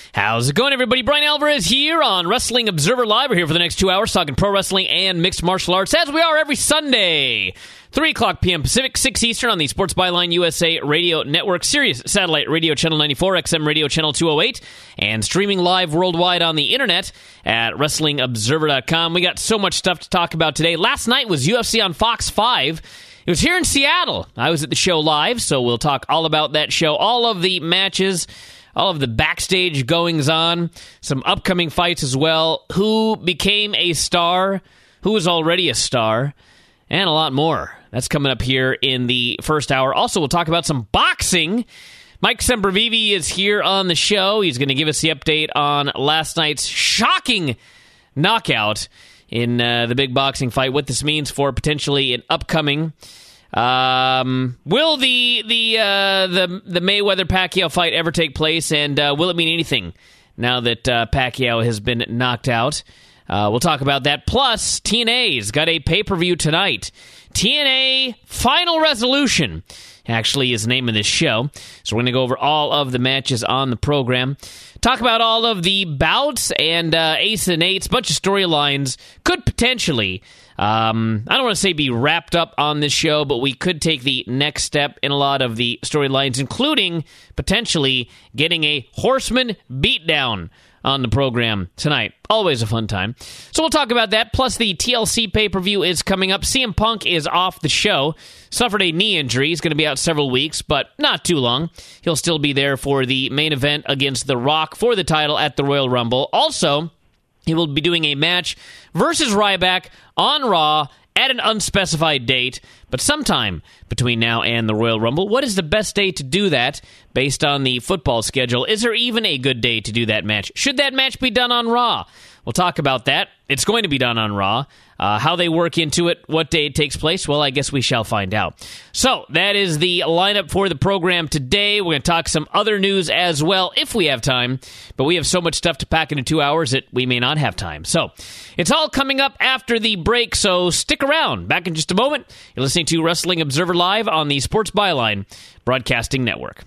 How's it going, everybody? Brian Alvarez here on Wrestling Observer Live. We're here for the next 2 hours talking pro wrestling and mixed martial arts, as we are every Sunday. 3 o'clock p.m. Pacific, 6 Eastern on the Sports Byline USA Radio Network, Sirius Satellite Radio Channel 94, XM Radio Channel 208, and streaming live worldwide on the internet at WrestlingObserver.com. We got so much stuff to talk about today. Last night was UFC on Fox 5. It was here in Seattle. I was at the show live, so we'll talk all about that show, all of the matches, all of the backstage goings-on, some upcoming fights as well, who became a star, who was already a star, and a lot more. That's coming up here in the first hour. Also, we'll talk about some boxing. Mike Sempervive is here on the show. He's going to give us the update on last night's shocking knockout in the big boxing fight, what this means for potentially an upcoming. Will the Mayweather-Pacquiao fight ever take place, and will it mean anything now that Pacquiao has been knocked out? We'll talk about that. Plus, TNA's got a pay-per-view tonight. TNA Final Resolution actually is the name of this show. So we're going to go over all of the matches on the program. Talk about all of the bouts and Ace and Eights, bunch of storylines could potentially, I don't want to say be wrapped up on this show, but we could take the next step in a lot of the storylines, including potentially getting a Horseman beatdown on the program tonight. Always a fun time. So we'll talk about that. Plus, the TLC pay-per-view is coming up. CM Punk is off the show. Suffered a knee injury. He's going to be out several weeks, but not too long. He'll still be there for the main event against The Rock for the title at the Royal Rumble. Also, he will be doing a match versus Ryback on Raw at an unspecified date, but sometime between now and the Royal Rumble. What is the best day to do that based on the football schedule? Is there even a good day to do that match? Should that match be done on Raw? We'll talk about that. It's going to be done on Raw. How they work into it, what day it takes place, well, I guess we shall find out. So, that is the lineup for the program today. We're going to talk some other news as well, if we have time. But we have so much stuff to pack into 2 hours that we may not have time. So, it's all coming up after the break, so stick around. Back in just a moment. You're listening to Wrestling Observer Live on the Sports Byline Broadcasting Network.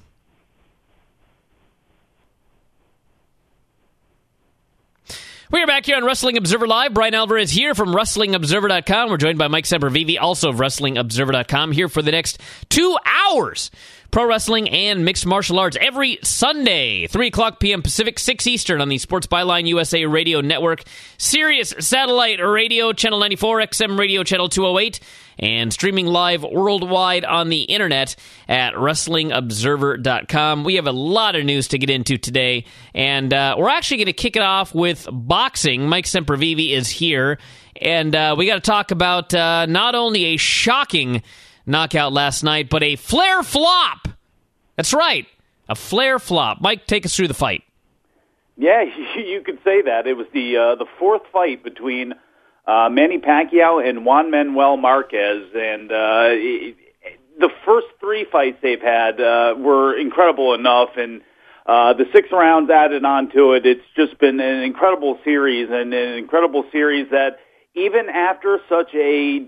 We are back here on Wrestling Observer Live. Brian Alvarez here from WrestlingObserver.com. We're joined by Mike Sempervive, also of WrestlingObserver.com, here for the next 2 hours. Pro wrestling and mixed martial arts every Sunday, 3 o'clock p.m. Pacific, 6 Eastern on the Sports Byline USA Radio Network, Sirius Satellite Radio Channel 94, XM Radio Channel 208, and streaming live worldwide on the internet at WrestlingObserver.com. We have a lot of news to get into today, and we're actually going to kick it off with boxing. Mike Sempervive is here, and we got to talk about not only a shocking knockout last night, but a Flair flop. That's right, a Flair flop. Mike, take us through the fight. Yeah, you could say that. It was the fourth fight between Manny Pacquiao and Juan Manuel Marquez, and the first three fights they've had were incredible enough, and the 6 rounds added on to it. It's just been an incredible series, and an incredible series that even after such a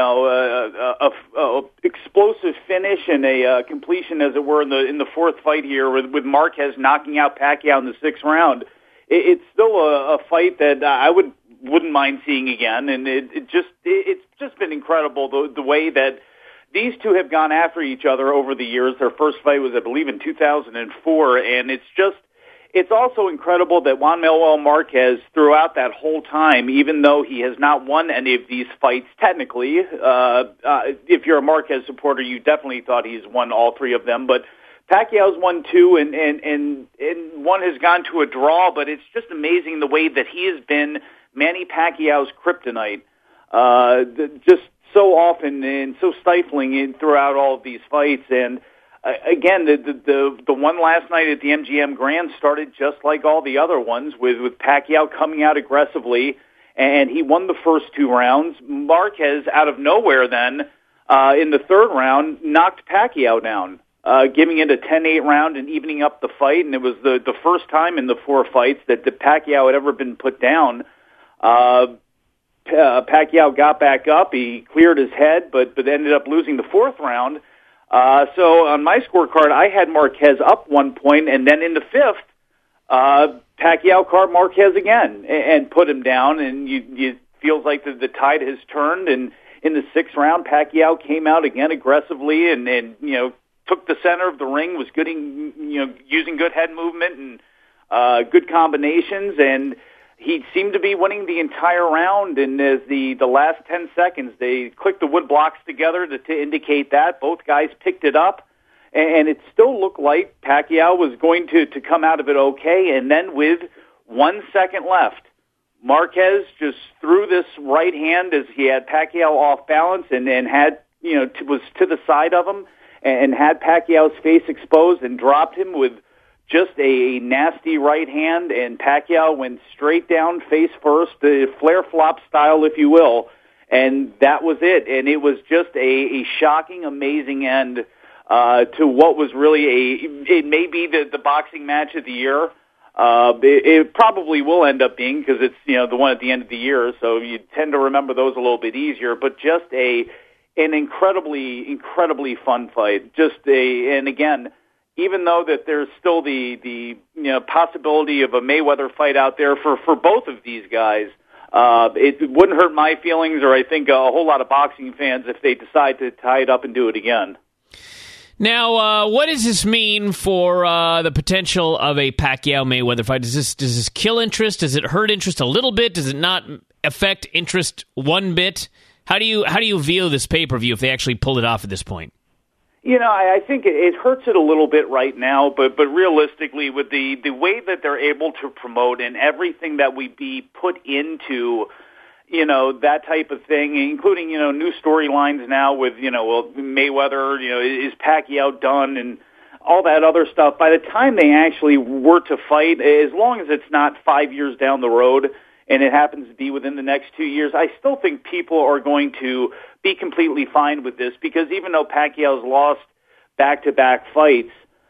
explosive finish and a completion, as it were, in the fourth fight here, with Marquez knocking out Pacquiao in the 6th round, it's still a fight that I wouldn't mind seeing again. And it's just been incredible the way that these two have gone after each other over the years. Their first fight was, I believe, in 2004, and it's also incredible that Juan Manuel Marquez, throughout that whole time, even though he has not won any of these fights technically, if you're a Marquez supporter, you definitely thought he's won all 3 of them, but Pacquiao's won 2, and one has gone to a draw, but it's just amazing the way that he has been Manny Pacquiao's kryptonite, just so often and so stifling throughout all of these fights. And again, the one last night at the MGM Grand started just like all the other ones, with Pacquiao coming out aggressively, and he won the first 2 rounds. Marquez, out of nowhere then, in the 3rd round, knocked Pacquiao down, giving it a 10-8 round and evening up the fight, and it was the first time in the 4 fights that Pacquiao had ever been put down. Pacquiao got back up. He cleared his head, but ended up losing the 4th round. So on my scorecard, I had Marquez up 1 point, and then in the 5th, Pacquiao caught Marquez again and put him down, and you feels like the tide has turned. And in the 6th round, Pacquiao came out again aggressively and took the center of the ring, was using good head movement and good combinations, and he seemed to be winning the entire round. And as the last 10 seconds, they clicked the wood blocks together to indicate that. Both guys picked it up, and it still looked like Pacquiao was going to come out of it okay. And then with 1 second left, Marquez just threw this right hand as he had Pacquiao off balance and had, was to the side of him and had Pacquiao's face exposed and dropped him with just a nasty right hand, and Pacquiao went straight down face first, the flare flop style, if you will, and that was it. And it was just a shocking, amazing end to what was really it may be the boxing match of the year. It probably will end up being, because it's the one at the end of the year, so you tend to remember those a little bit easier. But just an incredibly fun fight. And again, even though that there's still the possibility of a Mayweather fight out there for both of these guys, it wouldn't hurt my feelings, or I think a whole lot of boxing fans, if they decide to tie it up and do it again. Now, what does this mean for the potential of a Pacquiao-Mayweather fight? Does this kill interest? Does it hurt interest a little bit? Does it not affect interest one bit? How do you view this pay-per-view if they actually pull it off at this point? I think it hurts it a little bit right now, but realistically, with the way that they're able to promote and everything that we be put into, that type of thing, including, new storylines now with, Mayweather, is Pacquiao done and all that other stuff. By the time they actually were to fight, as long as it's not 5 years down the road and it happens to be within the next 2 years, I still think people are going to be completely fine with this, because even though Pacquiao's lost back-to-back fights,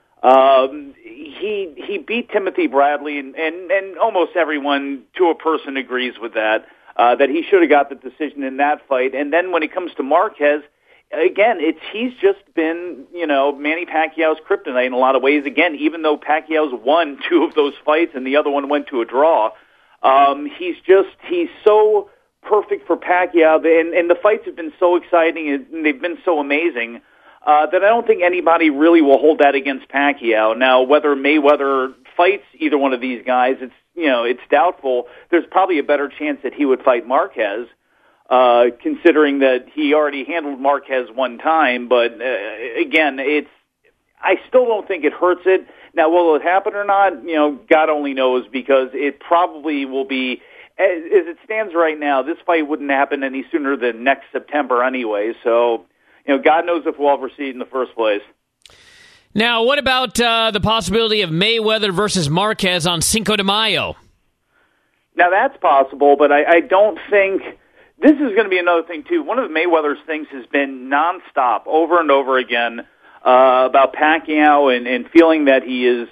he beat Timothy Bradley, and almost everyone to a person agrees with that he should have got the decision in that fight. And then when it comes to Marquez, again, he's just been, Manny Pacquiao's kryptonite in a lot of ways. Again, even though Pacquiao's won 2 of those fights and the other one went to a draw, he's so perfect for Pacquiao, and the fights have been so exciting and they've been so amazing that I don't think anybody really will hold that against Pacquiao. Now, whether Mayweather fights either one of these guys, it's doubtful. There's probably a better chance that he would fight Marquez, considering that he already handled Marquez one time. But again, I still don't think it hurts it. Now, will it happen or not? God only knows, because it probably will be. As it stands right now, this fight wouldn't happen any sooner than next September anyway. So, God knows if we'll ever see it in the first place. Now, what about the possibility of Mayweather versus Marquez on Cinco de Mayo? Now, that's possible, but I don't think... This is going to be another thing, too. One of Mayweather's things has been nonstop, over and over again, about Pacquiao and feeling that he is,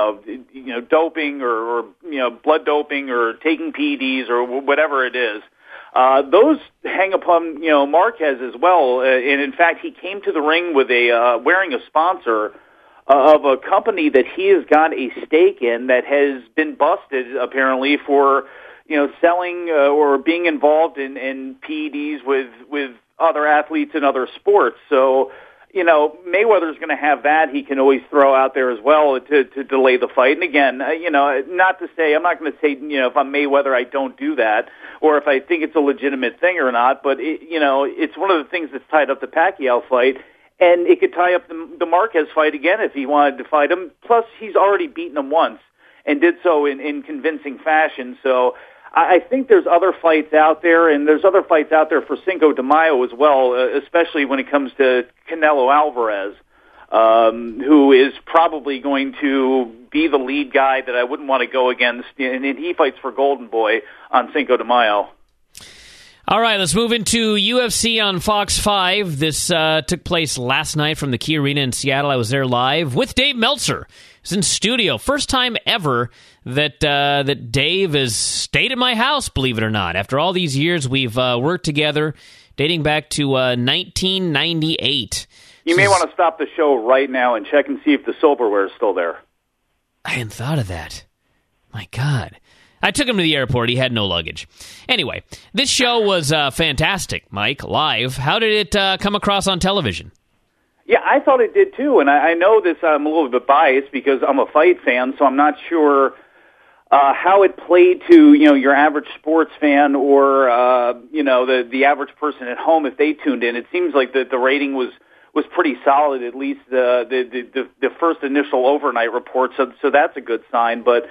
doping or blood doping or taking PEDs or whatever it is. Those hang upon, Marquez as well. And in fact, he came to the ring with wearing a sponsor of a company that he has got a stake in that has been busted apparently for, selling or being involved in PEDs with other athletes in other sports. So, Mayweather's going to have that. He can always throw out there as well to delay the fight. And again, I'm not going to say, if I'm Mayweather, I don't do that, or if I think it's a legitimate thing or not. But it's one of the things that's tied up the Pacquiao fight, and it could tie up the Marquez fight again if he wanted to fight him. Plus, he's already beaten him once and did so in convincing fashion. So I think there's other fights out there, and there's other fights out there for Cinco de Mayo as well, especially when it comes to Canelo Alvarez, who is probably going to be the lead guy that I wouldn't want to go against, and he fights for Golden Boy on Cinco de Mayo. All right, let's move into UFC on Fox 5. This took place last night from the Key Arena in Seattle. I was there live with Dave Meltzer. He's in studio. First time ever that Dave has stayed at my house, believe it or not. After all these years, we've worked together, dating back to 1998. You may want to stop the show right now and check and see if the silverware is still there. I hadn't thought of that. My God. I took him to the airport. He had no luggage. Anyway, this show was fantastic, Mike, live. How did it come across on television? Yeah, I thought it did too, and I know this. I'm a little bit biased because I'm a fight fan, so I'm not sure how it played to your average sports fan or the average person at home if they tuned in. It seems like the rating was pretty solid, at least the first initial overnight report. So that's a good sign. But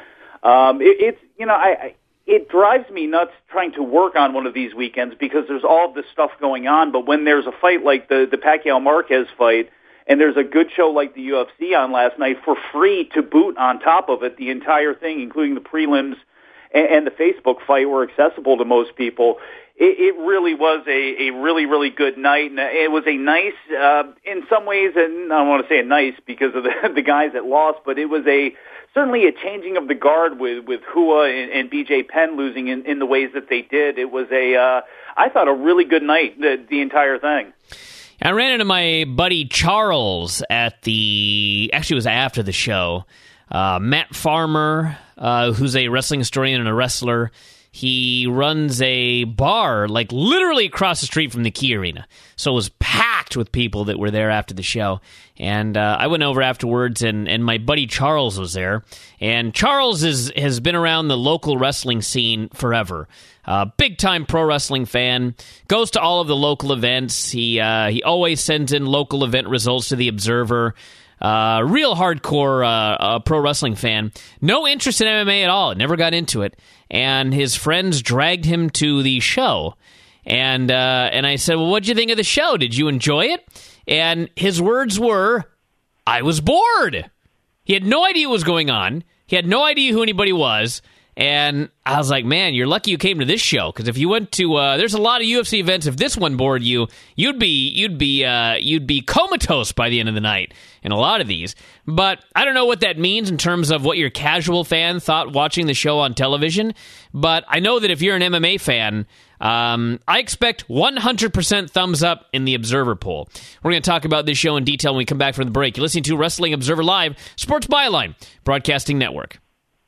it drives me nuts trying to work on one of these weekends because there's all this stuff going on. But when there's a fight like the Pacquiao-Marquez fight, and there's a good show like the UFC on last night for free to boot on top of it, the entire thing, including the prelims and the Facebook fight, were accessible to most people. It really was a really, really good night, and it was a nice, in some ways, and I don't want to say a nice because of the guys that lost, but it was certainly a changing of the guard with Hua and BJ Penn losing in the ways that they did. It was I thought, a really good night, the entire thing. I ran into my buddy Charles actually it was after the show. Matt Farmer, who's a wrestling historian and a wrestler. He runs a bar, like literally across the street from the Key Arena. So it was packed with people that were there after the show. And I went over afterwards, and my buddy Charles was there. And Charles has been around the local wrestling scene forever. Big-time pro wrestling fan. Goes to all of the local events. He always sends in local event results to the Observer. Real hardcore pro wrestling fan. No interest in MMA at all. Never got into it. And his friends dragged him to the show. And I said, well, what'd you think of the show? Did you enjoy it? And his words were, I was bored. He had no idea what was going on. He had no idea who anybody was. And I was like, man, you're lucky you came to this show, because if you went to, there's a lot of UFC events. If this one bored you, you'd be comatose by the end of the night in a lot of these. But I don't know what that means in terms of what your casual fan thought watching the show on television. But I know that if you're an MMA fan, I expect 100% thumbs up in the Observer poll. We're going to talk about this show in detail when we come back from the break. You're listening to Wrestling Observer Live, Sports Byline Broadcasting Network.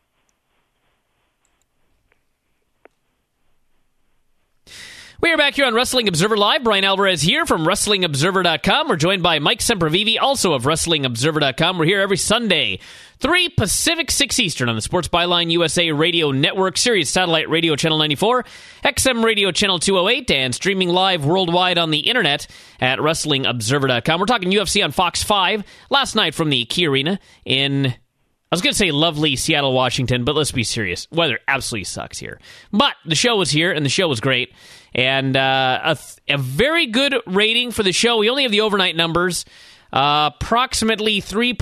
We are back here on Wrestling Observer Live. Brian Alvarez here from WrestlingObserver.com. We're joined by Mike Sempervive, also of WrestlingObserver.com. We're here every Sunday, 3 Pacific, 6 Eastern on the Sports Byline USA Radio Network, Sirius Satellite Radio Channel 94, XM Radio Channel 208, and streaming live worldwide on the internet at WrestlingObserver.com. We're talking UFC on Fox 5 last night from the Key Arena in... I was going to say lovely Seattle, Washington, but let's be serious. Weather absolutely sucks here. But the show was here, and the show was great. And a very good rating for the show. We only have the overnight numbers. Approximately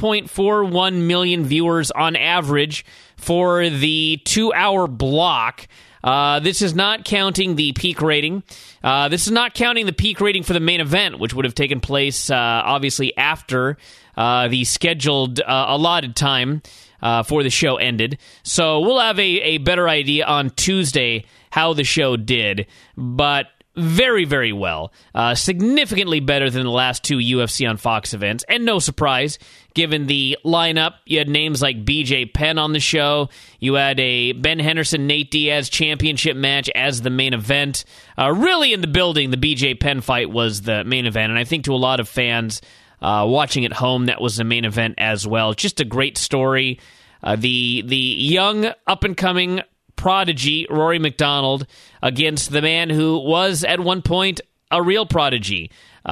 3.41 million viewers on average for the 2-hour block. This is not counting the peak rating. This is not counting the peak rating for the main event, which would have taken place, obviously, after the scheduled allotted time for the show ended. So we'll have a better idea on Tuesday how the show did, but very, very well. Significantly better than the last 2 UFC on Fox events, and no surprise, given the lineup. You had names like BJ Penn on the show. You had a Ben Henderson-Nate Diaz championship match as the main event. Really in the building, the BJ Penn fight was the main event, and I think to a lot of fans watching at home, that was the main event as well. Just a great story. The young, up-and-coming prodigy, Rory McDonald, against the man who was at one point a real prodigy,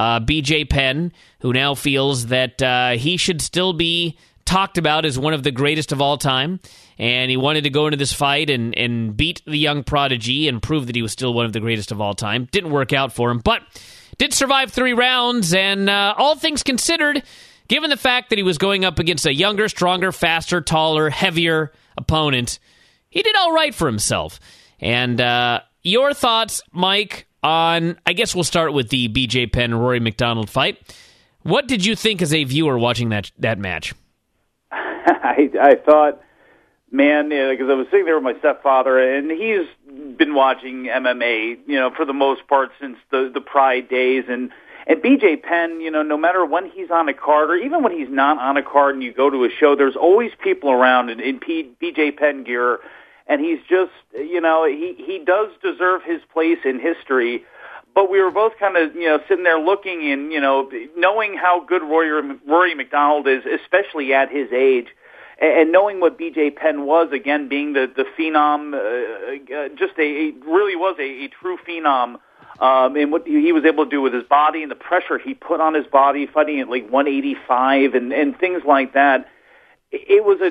BJ Penn, who now feels that he should still be talked about as one of the greatest of all time, and he wanted to go into this fight and beat the young prodigy and prove that he was still one of the greatest of all time. Didn't work out for him, but did survive 3 rounds, and all things considered, given the fact that he was going up against a younger, stronger, faster, taller, heavier opponent, he did all right for himself. And your thoughts, Mike, on, I guess we'll start with the BJ Penn-Rory McDonald fight. What did you think as a viewer watching that match? I thought, man, because I was sitting there with my stepfather, and he's been watching MMA, for the most part since the Pride days, and And BJ Penn, no matter when he's on a card or even when he's not on a card and you go to a show, there's always people around in BJ Penn gear. And he's just, he does deserve his place in history. But we were both kind of, sitting there looking and, knowing how good Rory McDonald is, especially at his age, and knowing what BJ Penn was, again, being the phenom, really was a true phenom. And what he was able to do with his body and the pressure he put on his body, fighting at like 185 and things like that. It was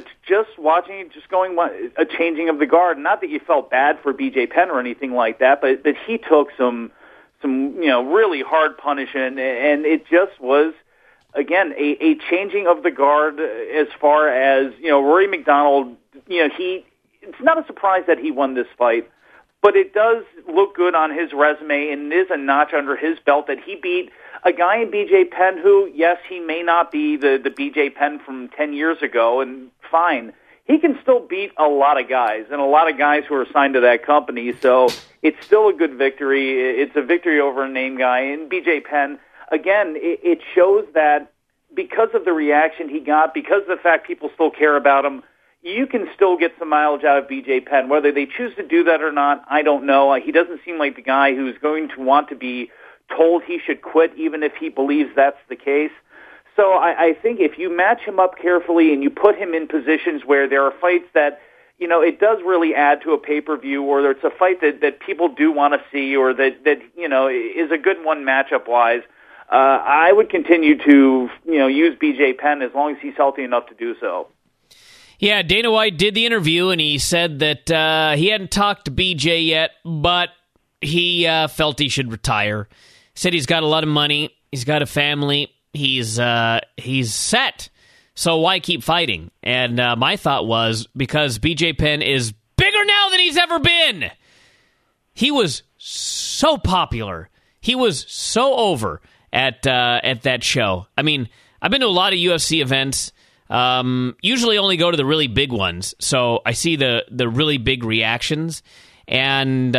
a changing of the guard. Not that you felt bad for BJ Penn or anything like that, but he took some really hard punishment, and it just was, again, a changing of the guard as far as, Rory McDonald, it's not a surprise that he won this fight, but it does look good on his resume, and it is a notch under his belt that he beat a guy in BJ Penn who, yes, he may not be the BJ Penn from 10 years ago, and fine. He can still beat a lot of guys, and a lot of guys who are signed to that company, so it's still a good victory. It's a victory over a name guy. And BJ Penn, again, it shows that because of the reaction he got, because of the fact people still care about him, you can still get some mileage out of BJ Penn. Whether they choose to do that or not, I don't know. He doesn't seem like the guy who's going to want to be told he should quit, even if he believes that's the case. So I think if you match him up carefully and you put him in positions where there are fights that, it does really add to a pay-per-view, or it's a fight that people do want to see, or that is a good one matchup-wise, I would continue to, use BJ Penn as long as he's healthy enough to do so. Yeah, Dana White did the interview, and he said that he hadn't talked to BJ yet, but he felt he should retire. Said he's got a lot of money, he's got a family, he's set, so why keep fighting? And my thought was, because BJ Penn is bigger now than he's ever been. He was so popular. He was so over at that show. I mean, I've been to a lot of UFC events. Usually only go to the really big ones, so I see the really big reactions. And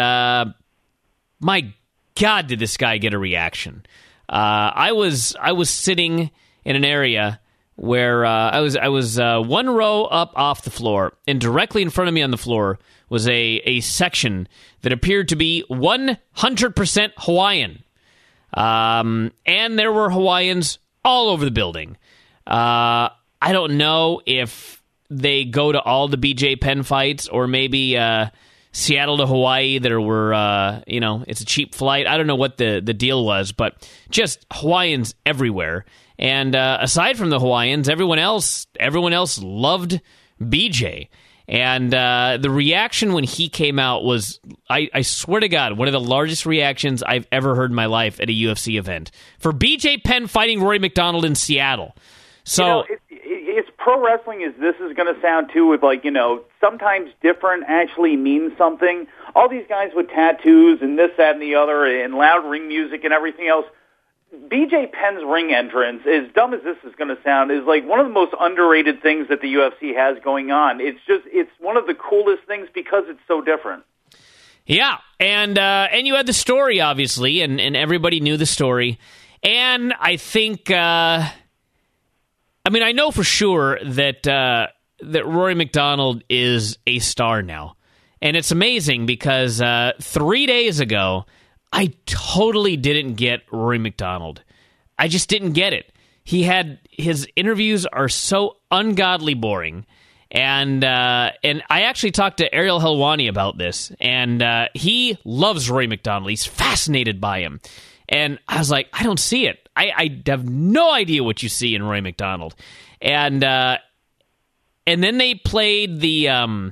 my God, did this guy get a reaction? I was sitting in an area where I was one row up off the floor, and directly in front of me on the floor was a section that appeared to be 100% Hawaiian. And there were Hawaiians all over the building. I don't know if they go to all the BJ Penn fights, or maybe Seattle to Hawaii, there were, it's a cheap flight. I don't know what the deal was, but just Hawaiians everywhere. And aside from the Hawaiians, everyone else loved BJ. And the reaction when he came out was, I swear to God, one of the largest reactions I've ever heard in my life at a UFC event. For BJ Penn fighting Rory McDonald in Seattle. So it's pro wrestling as this is going to sound too, with sometimes different actually means something. All these guys with tattoos and this, that, and the other, and loud ring music and everything else. BJ Penn's ring entrance, as dumb as this is going to sound, is like one of the most underrated things that the UFC has going on. It's one of the coolest things because it's so different. Yeah, and you had the story, obviously, and everybody knew the story. And I think, I know for sure that Rory McDonald is a star now. And it's amazing because 3 days ago, I totally didn't get Rory McDonald. I just didn't get it. His interviews are so ungodly boring. And I actually talked to Ariel Helwani about this, and he loves Rory McDonald. He's fascinated by him. And I was like, I don't see it. I have no idea what you see in Rory McDonald. And then they played the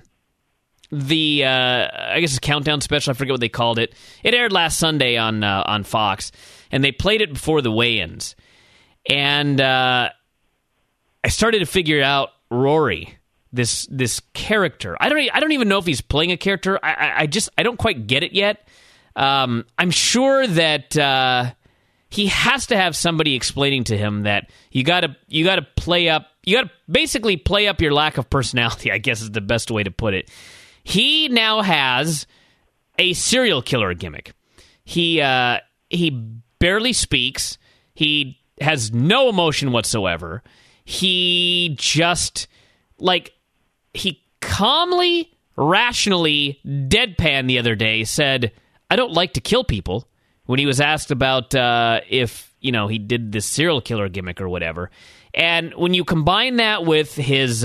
I guess it's countdown special. I forget what they called it. It aired last Sunday on Fox, and they played it before the weigh-ins. And I started to figure out Rory, this character. I don't even know if he's playing a character. I don't quite get it yet. I'm sure that he has to have somebody explaining to him that you gotta basically play up your lack of personality, I guess is the best way to put it. He now has a serial killer gimmick. He barely speaks. He has no emotion whatsoever. He just, he calmly, rationally, deadpan the other day said, I don't like to kill people, when he was asked about if, he did this serial killer gimmick or whatever. And when you combine that with his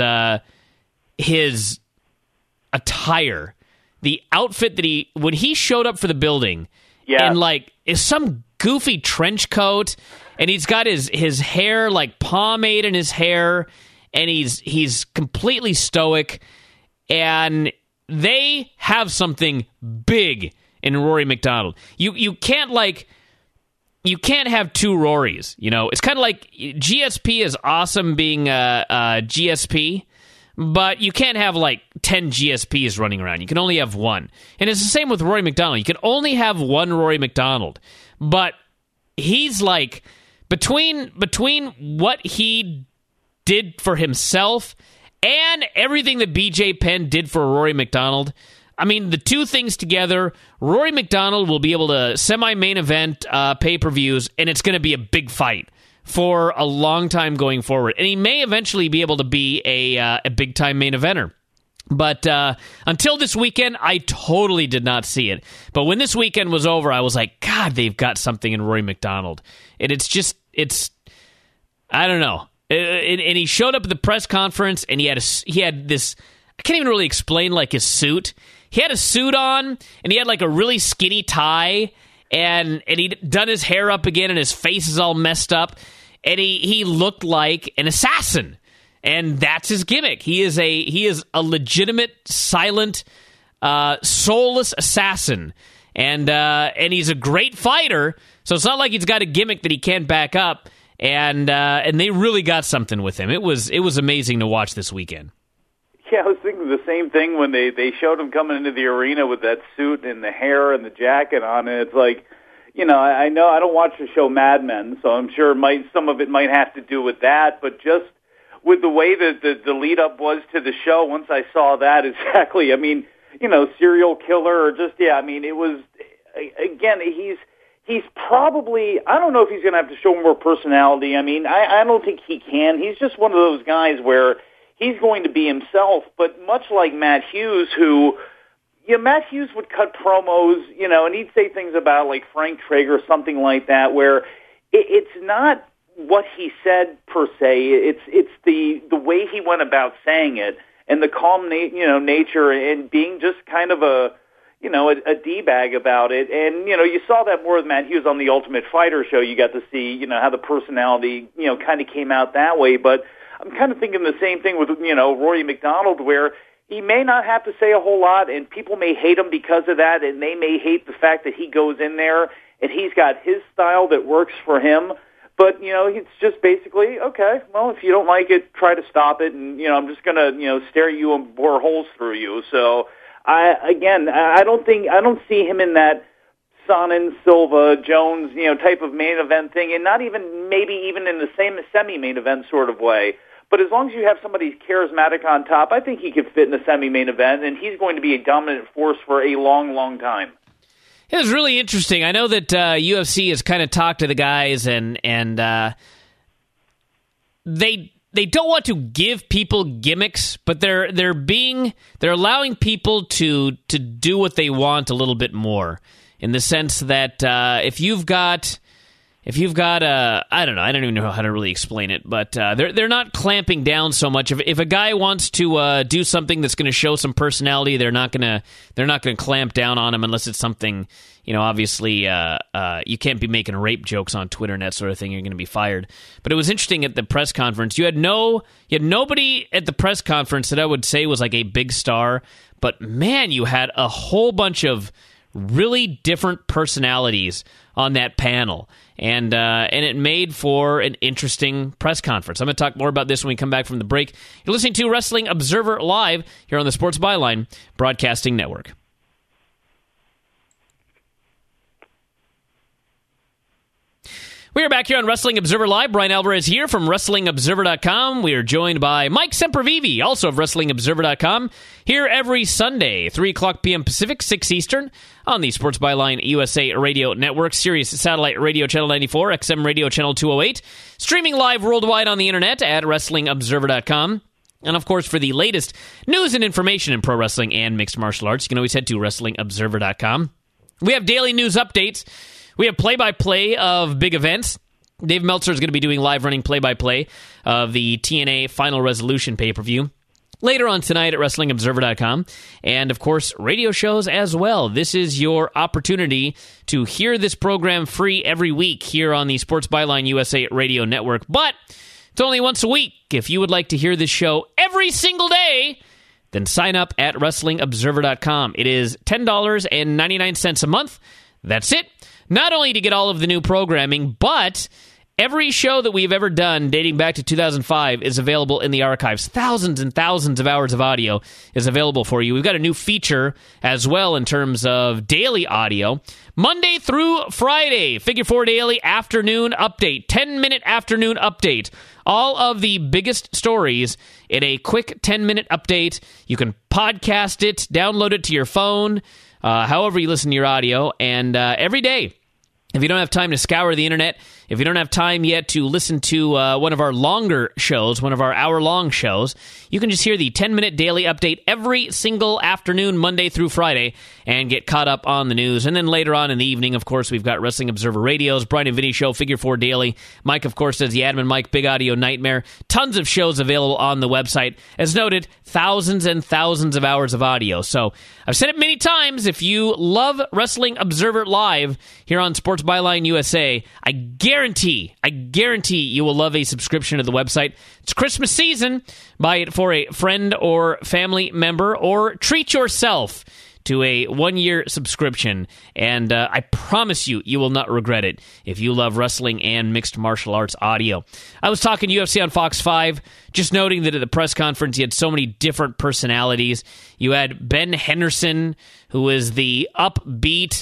attire, the outfit that when he showed up for the building, and is some goofy trench coat, and he's got his hair like pomade in his hair, and he's completely stoic, and they have something big in Rory McDonald. You can't have two Rorys. It's kind of like GSP is awesome being GSP, but you can't have 10 GSPs running around. You can only have one. And it's the same with Rory McDonald. You can only have one Rory McDonald. But he's between what he did for himself and everything that BJ Penn did for Rory McDonald, I mean, the two things together, Rory McDonald will be able to semi-main event pay-per-views, and it's going to be a big fight for a long time going forward. And he may eventually be able to be a big-time main eventer. But until this weekend, I totally did not see it. But when this weekend was over, I was like, God, they've got something in Rory McDonald. And it's I don't know. And he showed up at the press conference, and he had this, I can't even really explain his suit. He had a suit on, and he had a really skinny tie, and he'd done his hair up again, and his face is all messed up, and he looked like an assassin, and that's his gimmick. He is a legitimate, silent, soulless assassin, and he's a great fighter. So it's not like he's got a gimmick that he can't back up, and they really got something with him. It was amazing to watch this weekend. Yeah, I was thinking the same thing when they showed him coming into the arena with that suit and the hair and the jacket on. And it's I know I don't watch the show Mad Men, so I'm sure some of it might have to do with that. But just with the way that the lead up was to the show, once I saw that exactly, I mean, serial killer or just it was again he's probably, I don't know if he's going to have to show more personality. I mean, I don't think he can. He's just one of those guys where he's going to be himself, but much like Matt Hughes, Matt Hughes would cut promos, and he'd say things about Frank Trigg or something like that, where it's not what he said per se. It's the way he went about saying it, and the calm, nature, and being just kind of a D-bag about it. And, you saw that more with Matt Hughes on the Ultimate Fighter show. You got to see, how the personality, kind of came out that way, but I'm kind of thinking the same thing with, Rory McDonald, where he may not have to say a whole lot, and people may hate him because of that, and they may hate the fact that he goes in there, and he's got his style that works for him. But, it's just basically, okay, well, if you don't like it, try to stop it, and, I'm just going to, stare at you and bore holes through you. So, I don't see him in that Sonnen, Silva, Jones, type of main event thing, and not even, maybe even in the same semi-main event sort of way. But as long as you have somebody charismatic on top, I think he could fit in a semi-main event, and he's going to be a dominant force for a long, long time. It was really interesting. I know that UFC has kind of talked to the guys, and they don't want to give people gimmicks, but they're allowing people to do what they want a little bit more, in the sense that if you've got I don't know, I don't even know how to really explain it, but they're not clamping down so much. If a guy wants to do something that's going to show some personality, they're not going to clamp down on him unless it's something, obviously you can't be making rape jokes on Twitter and that sort of thing. You're going to be fired. But it was interesting at the press conference. You had nobody at the press conference that I would say was like a big star, but man, you had a whole bunch of really different personalities on that panel, and it made for an interesting press conference. I'm going to talk more about this when we come back from the break. You're listening to Wrestling Observer Live here on the Sports Byline Broadcasting Network. We are back here on Wrestling Observer Live. Brian Alvarez here from WrestlingObserver.com. We are joined by Mike Sempervive, also of WrestlingObserver.com, here every Sunday, 3 o'clock p.m. Pacific, 6 Eastern, on the Sports Byline USA Radio Network, Sirius Satellite Radio Channel 94, XM Radio Channel 208, streaming live worldwide on the internet at WrestlingObserver.com. And, of course, for the latest news and information in pro wrestling and mixed martial arts, you can always head to WrestlingObserver.com. We have daily news updates. We have play-by-play of big events. Dave Meltzer is going to be doing live running play-by-play of the TNA Final Resolution pay-per-view later on tonight at WrestlingObserver.com. And, of course, radio shows as well. This is your opportunity to hear this program free every week here on the Sports Byline USA Radio Network. But it's only once a week. If you would like to hear this show every single day, then sign up at WrestlingObserver.com. It is $10.99 a month. That's it. Not only to get all of the new programming, but every show that we've ever done dating back to 2005 is available in the archives. Thousands and thousands of hours of audio is available for you. We've got a new feature as well in terms of daily audio. Monday through Friday, Figure 4 Daily Afternoon Update, 10-minute afternoon update. All of the biggest stories in a quick 10-minute update. You can podcast it, download it to your phone, however you listen to your audio, and every day, if you don't have time to scour the internet, if you don't have time yet to listen to one of our longer shows, one of our hour-long shows, you can just hear the 10-minute daily update every single afternoon, Monday through Friday, and get caught up on the news. And then later on in the evening, of course, we've got Wrestling Observer Radio's Brian and Vinny Show, Figure 4 Daily. Mike, of course, does the Admin Mike Big Audio Nightmare. Tons of shows available on the website. As noted, thousands and thousands of hours of audio. So I've said it many times, if you love Wrestling Observer Live here on Sports Byline USA, I guarantee you will love a subscription to the website. It's Christmas season. Buy it for a friend or family member, or treat yourself to a 1-year subscription, and I promise you, you will not regret it if you love wrestling and mixed martial arts audio. I was talking UFC on Fox 5, just noting that at the press conference, you had so many different personalities. You had Ben Henderson, who is the upbeat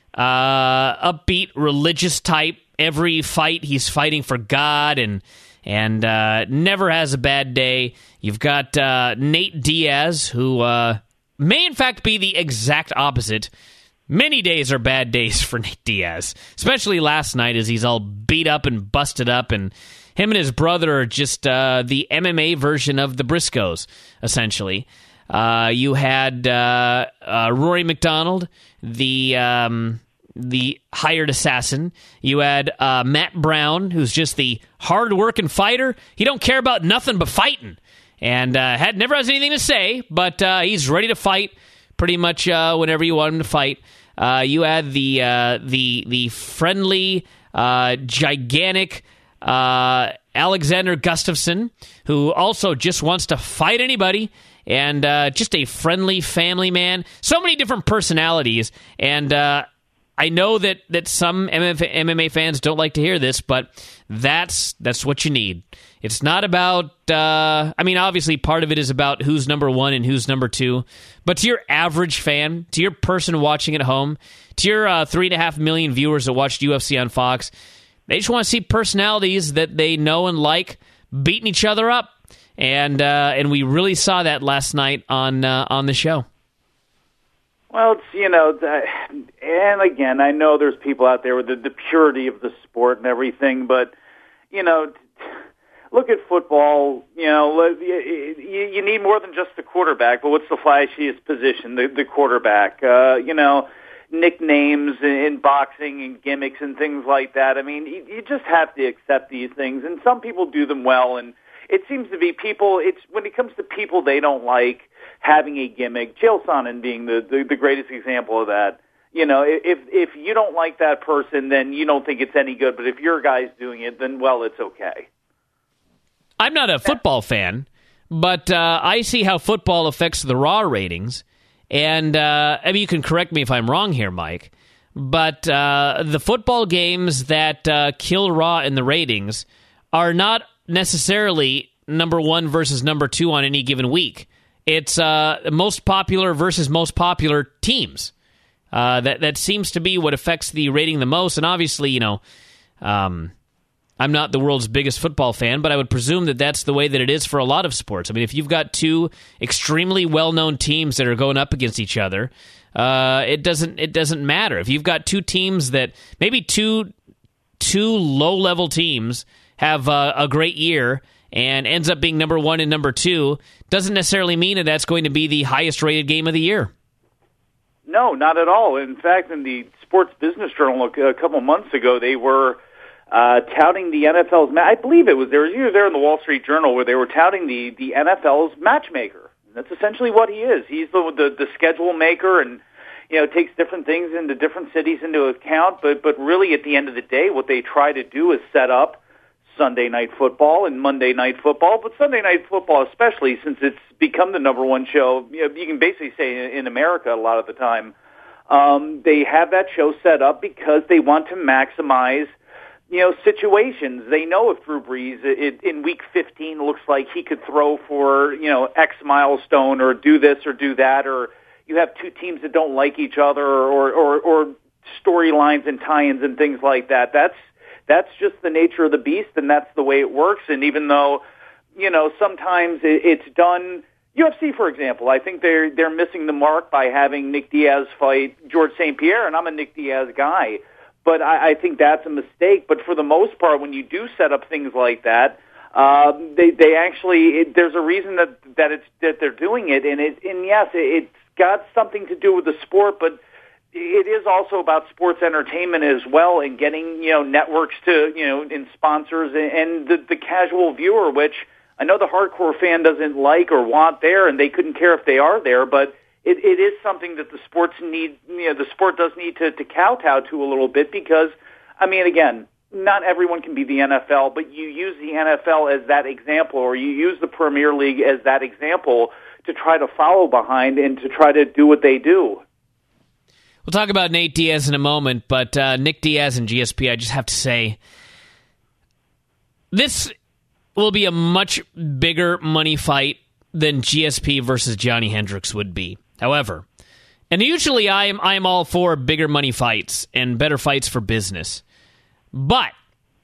religious type. Every fight, he's fighting for God and never has a bad day. You've got Nate Diaz, who may in fact be the exact opposite. Many days are bad days for Nate Diaz, especially last night as he's all beat up and busted up, and him and his brother are just the MMA version of the Briscoes, essentially. You had Rory McDonald, the hired assassin. You had Matt Brown, who's just the hard-working fighter. He don't care about nothing but fighting, and never has anything to say, but he's ready to fight pretty much whenever you want him to fight. You had the friendly, gigantic Alexander Gustafsson, who also just wants to fight anybody, and just a friendly family man. So many different personalities, and I know that some MMA fans don't like to hear this, but that's what you need. It's not about, obviously part of it is about who's number one and who's number two, but to your average fan, to your person watching at home, to your 3.5 million viewers that watched UFC on Fox, they just want to see personalities that they know and like beating each other up, and we really saw that last night on the show. Well, it's, and again, I know there's people out there with the purity of the sport and everything, but, look at football, you need more than just the quarterback, but what's the flashiest position? The quarterback, nicknames in boxing and gimmicks and things like that. I mean, you just have to accept these things, and some people do them well, and it seems to be when it comes to people they don't like having a gimmick, Chael Sonnen being the greatest example of that. If you don't like that person, then you don't think it's any good, but if your guy's doing it, then, well, it's okay. I'm not a football fan, but I see how football affects the Raw ratings, and you can correct me if I'm wrong here, Mike, but the football games that kill Raw in the ratings are not necessarily number one versus number two on any given week. It's most popular versus most popular teams. That seems to be what affects the rating the most. And obviously, I'm not the world's biggest football fan, but I would presume that that's the way that it is for a lot of sports. I mean, if you've got two extremely well-known teams that are going up against each other, it doesn't matter. If you've got two teams that maybe two low-level teams have a great year and ends up being number one and number two, doesn't necessarily mean that that's going to be the highest-rated game of the year. No, not at all. In fact, in the Sports Business Journal a couple months ago, they were touting the NFL's. I believe it was there in the Wall Street Journal where they were touting the NFL's matchmaker. That's essentially what he is. He's the schedule maker, and takes different things into different cities into account. But really, at the end of the day, what they try to do is set up Sunday Night Football and Monday Night Football, but Sunday Night Football especially, since it's become the number one show, you can basically say in America a lot of the time. They have that show set up because they want to maximize, situations. They know if Drew Brees in Week 15 looks like he could throw for, X milestone or do this or do that, or you have two teams that don't like each other or storylines and tie-ins and things like that. That's just the nature of the beast, and that's the way it works. And even though, sometimes it's done, UFC, for example, I think they're missing the mark by having Nick Diaz fight George St. Pierre, and I'm a Nick Diaz guy. But I think that's a mistake. But for the most part, when you do set up things like that, they actually there's a reason that they're doing it, and yes, it's got something to do with the sport, but it is also about sports entertainment as well, and getting networks to and sponsors and the casual viewer, which I know the hardcore fan doesn't like or want there, and they couldn't care if they are there, but it is something that the sports need. The sport does need to kowtow to a little bit, because again, not everyone can be the NFL, but you use the NFL as that example, or you use the Premier League as that example to try to follow behind and to try to do what they do. We'll talk about Nate Diaz in a moment, but Nick Diaz and GSP, I just have to say, this will be a much bigger money fight than GSP versus Johnny Hendricks would be. However, and usually I am all for bigger money fights and better fights for business, but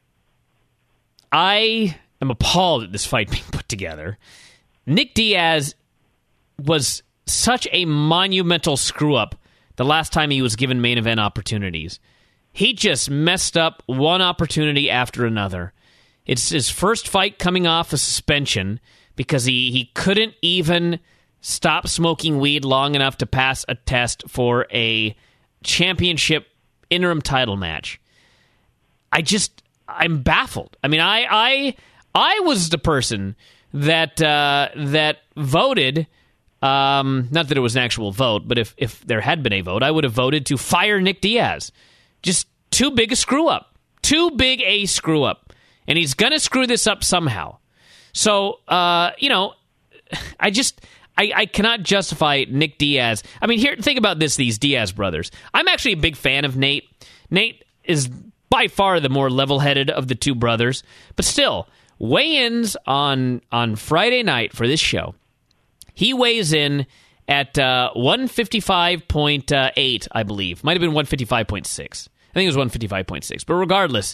I am appalled at this fight being put together. Nick Diaz was such a monumental screw-up the last time he was given main event opportunities. He just messed up one opportunity after another. It's his first fight coming off a suspension because he couldn't even stop smoking weed long enough to pass a test for a championship interim title match. I'm baffled. I was the person that voted. Not that it was an actual vote, but if there had been a vote, I would have voted to fire Nick Diaz. Just too big a screw-up. Too big a screw-up. And he's going to screw this up somehow. So, I cannot justify Nick Diaz. Here, think about these Diaz brothers. I'm actually a big fan of Nate. Nate is by far the more level-headed of the two brothers. But still, weigh-ins on Friday night for this show. He weighs in at 155.8, I believe. Might have been 155.6. I think it was 155.6. But regardless,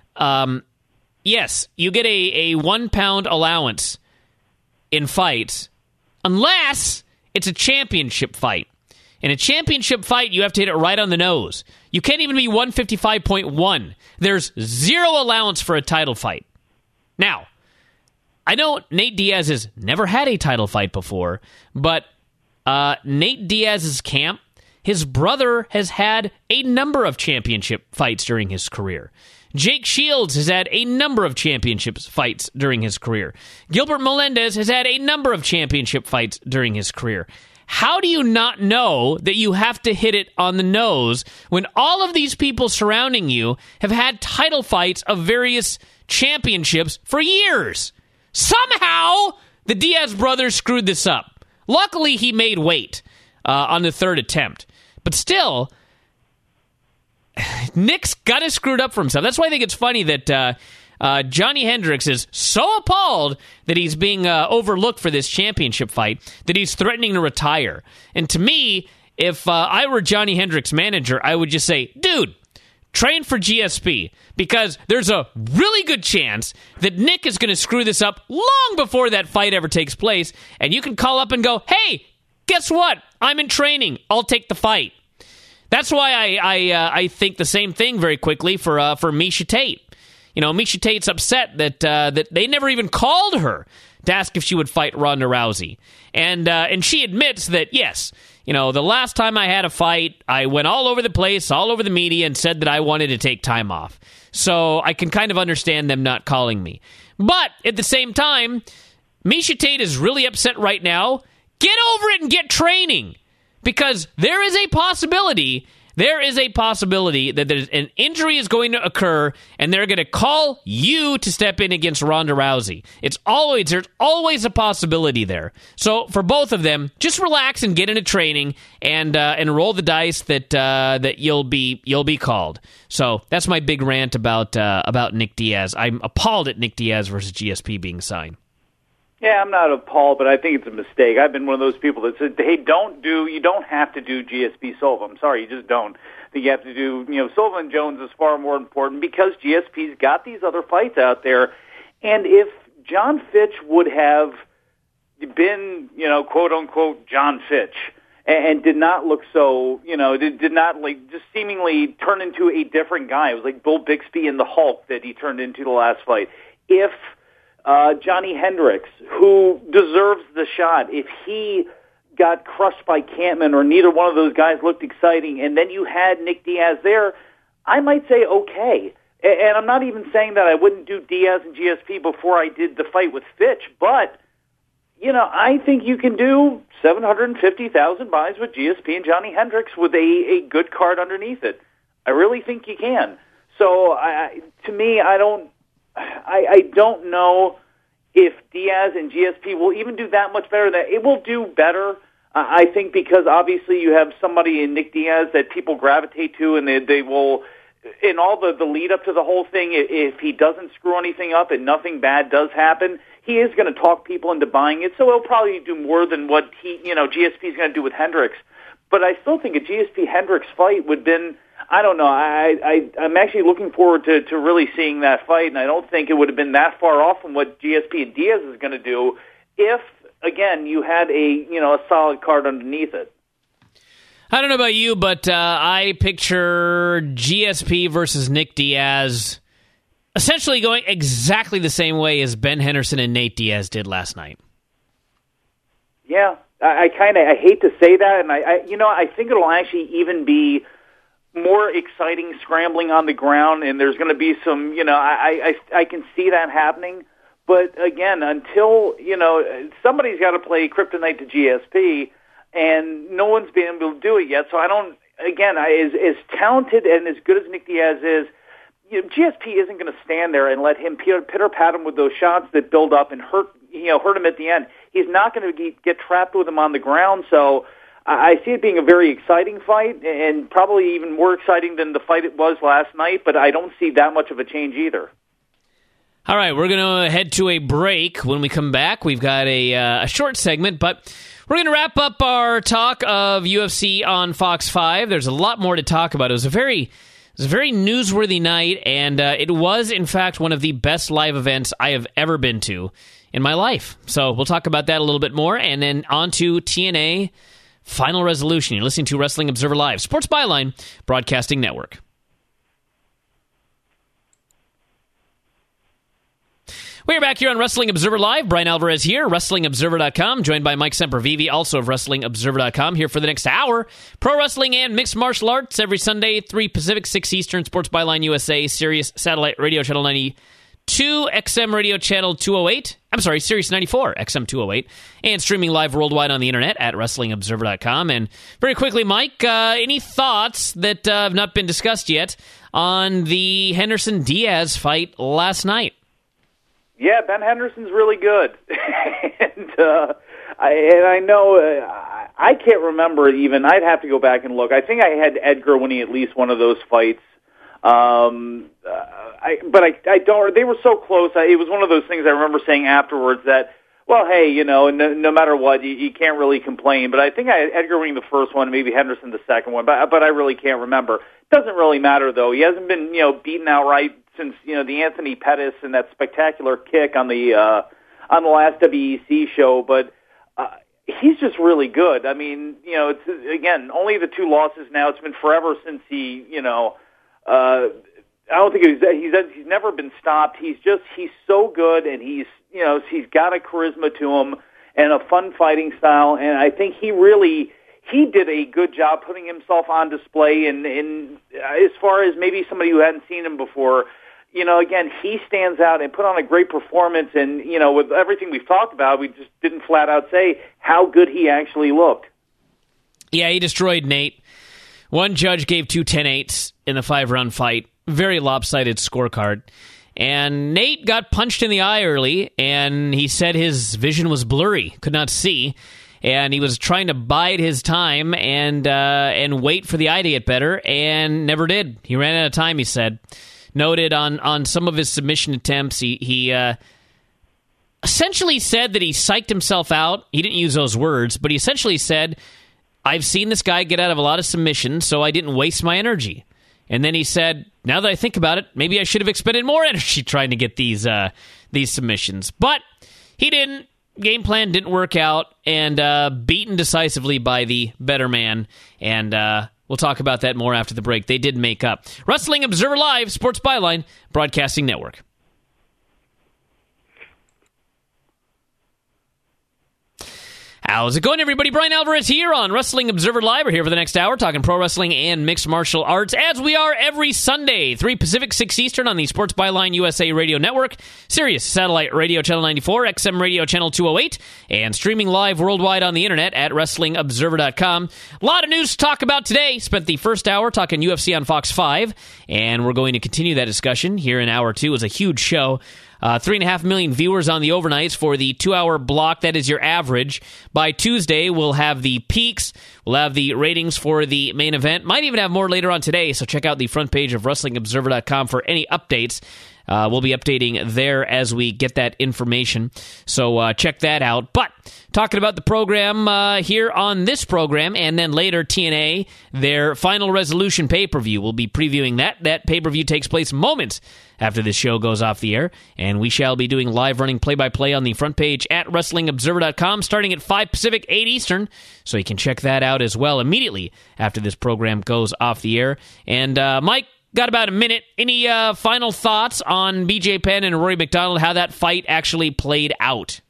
yes, you get a 1 pound allowance in fights unless it's a championship fight. In a championship fight, you have to hit it right on the nose. You can't even be 155.1. There's zero allowance for a title fight. Now, I know Nate Diaz has never had a title fight before, but Nate Diaz's camp, his brother has had a number of championship fights during his career. Jake Shields has had a number of championship fights during his career. Gilbert Melendez has had a number of championship fights during his career. How do you not know that you have to hit it on the nose when all of these people surrounding you have had title fights of various championships for years? Somehow, the Diaz brothers screwed this up. Luckily, he made weight on the third attempt. But still, Nick's got it screwed up for himself. That's why I think it's funny that Johnny Hendricks is so appalled that he's being overlooked for this championship fight that he's threatening to retire. And to me, if I were Johnny Hendricks' manager, I would just say, dude, train for GSP, because there's a really good chance that Nick is going to screw this up long before that fight ever takes place, and you can call up and go, hey, guess what? I'm in training. I'll take the fight. That's why I think the same thing very quickly for Miesha Tate. You know, Miesha Tate's upset that they never even called her to ask if she would fight Ronda Rousey. And she admits that, yes, you know, the last time I had a fight, I went all over the place, all over the media, and said that I wanted to take time off. So I can kind of understand them not calling me. But at the same time, Miesha Tate is really upset right now. Get over it and get training. Because there is a possibility that an injury is going to occur, and they're going to call you to step in against Ronda Rousey. There's always a possibility there. So for both of them, just relax and get into training, and roll the dice that you'll be called. So that's my big rant about Nick Diaz. I'm appalled at Nick Diaz versus GSP being signed. Yeah, I'm not appalled, but I think it's a mistake. I've been one of those people that said, hey, you don't have to do GSP Silva. I'm sorry, you just don't. I think you have to do, Silva and Jones is far more important because GSP's got these other fights out there. And if John Fitch would have been, quote unquote, John Fitch, and did not look so, did not like just seemingly turn into a different guy. It was like Bill Bixby and the Hulk that he turned into the last fight. If Johnny Hendricks, who deserves the shot, if he got crushed by Campman or neither one of those guys looked exciting, and then you had Nick Diaz there, I might say okay. And I'm not even saying that I wouldn't do Diaz and GSP before I did the fight with Fitch, but, I think you can do 750,000 buys with GSP and Johnny Hendricks with a good card underneath it. I really think you can. So, to me, I don't know if Diaz and GSP will even do that much better. That it will do better, I think, because obviously you have somebody in Nick Diaz that people gravitate to, and they will, in all the lead up to the whole thing, if he doesn't screw anything up and nothing bad does happen, he is going to talk people into buying it. So he'll probably do more than what GSP is going to do with Hendricks. But I still think a GSP Hendricks fight would have been, I don't know. I'm actually looking forward to really seeing that fight, and I don't think it would have been that far off from what GSP and Diaz is going to do if, again, you had a solid card underneath it. I don't know about you, but I picture GSP versus Nick Diaz essentially going exactly the same way as Ben Henderson and Nate Diaz did last night. Yeah, I hate to say that, and I think it'll actually even be more exciting scrambling on the ground, and there's going to be some, I can see that happening. But again, until, somebody's got to play kryptonite to GSP, and no one's been able to do it yet. So as talented and as good as Nick Diaz is, GSP isn't going to stand there and let him pitter-pat him with those shots that build up and hurt him at the end. He's not going to get trapped with him on the ground. So I see it being a very exciting fight, and probably even more exciting than the fight it was last night, but I don't see that much of a change either. All right, we're going to head to a break. When we come back, we've got a short segment, but we're going to wrap up our talk of UFC on Fox 5. There's a lot more to talk about. It was a very newsworthy night, and it was, in fact, one of the best live events I have ever been to in my life. So we'll talk about that a little bit more, and then on to TNA Final Resolution. You're listening to Wrestling Observer Live, Sports Byline Broadcasting Network. We're back here on Wrestling Observer Live. Brian Alvarez here, WrestlingObserver.com, joined by Mike Sempervive, also of WrestlingObserver.com, here for the next hour. Pro wrestling and mixed martial arts every Sunday, 3 Pacific, 6 Eastern, Sports Byline USA, Sirius Satellite Radio Channel 92, XM Radio Channel 208, Sirius 94, XM 208, and streaming live worldwide on the internet at WrestlingObserver.com. And very quickly, Mike, any thoughts that have not been discussed yet on the Henderson-Diaz fight last night? Yeah, Ben Henderson's really good, and I know I can't remember even. I'd have to go back and look. I think I had Edgar winning at least one of those fights, but I don't. They were so close. It was one of those things I remember saying afterwards that Well, hey, no matter what, you can't really complain. But I think I had Edgar winning the first one, maybe Henderson the second one, but I really can't remember. Doesn't really matter, though. He hasn't been, beaten outright since, the Anthony Pettis and that spectacular kick on the last WEC show. But he's just really good. I mean, it's, again, only the two losses now. It's been forever since he, I don't think he's never been stopped. He's so good, and he's got a charisma to him and a fun fighting style, and I think he did a good job putting himself on display. And as far as maybe somebody who hadn't seen him before, again, he stands out and put on a great performance. And with everything we've talked about, we just didn't flat out say how good he actually looked. Yeah, he destroyed Nate. One judge gave 2 10-8s in the 5-round fight. Very lopsided scorecard. And Nate got punched in the eye early, and he said his vision was blurry, could not see, and he was trying to bide his time and wait for the eye to get better, and never did. He ran out of time, he said. Noted on some of his submission attempts, he essentially said that he psyched himself out. He didn't use those words, but he essentially said, I've seen this guy get out of a lot of submissions, so I didn't waste my energy. And then he said, now that I think about it, maybe I should have expended more energy trying to get these submissions. But he didn't. Game plan didn't work out, and beaten decisively by the better man. And we'll talk about that more after the break. They did make up. Wrestling Observer Live, Sports Byline, Broadcasting Network. How's it going, everybody? Brian Alvarez here on Wrestling Observer Live. We're here for the next hour talking pro wrestling and mixed martial arts, as we are every Sunday, 3 Pacific, 6 Eastern on the Sports Byline USA Radio Network, Sirius Satellite Radio Channel 94, XM Radio Channel 208, and streaming live worldwide on the internet at WrestlingObserver.com. A lot of news to talk about today. Spent the first hour talking UFC on Fox 5, and we're going to continue that discussion here in hour 2. It was a huge show. 3.5 million viewers on the overnights for the 2-hour block. That is your average. By Tuesday, we'll have the peaks. We'll have the ratings for the main event. Might even have more later on today, so check out the front page of WrestlingObserver.com for any updates. We'll be updating there as we get that information, so check that out. But talking about the program here on this program, and then later TNA, their Final Resolution pay-per-view. We'll be previewing that. That pay-per-view takes place moments after this show goes off the air, and we shall be doing live running play-by-play on the front page at WrestlingObserver.com starting at 5 Pacific, 8 Eastern, so you can check that out as well immediately after this program goes off the air. And Mike, got about a minute. Any final thoughts on BJ Penn and Rory McDonald, how that fight actually played out?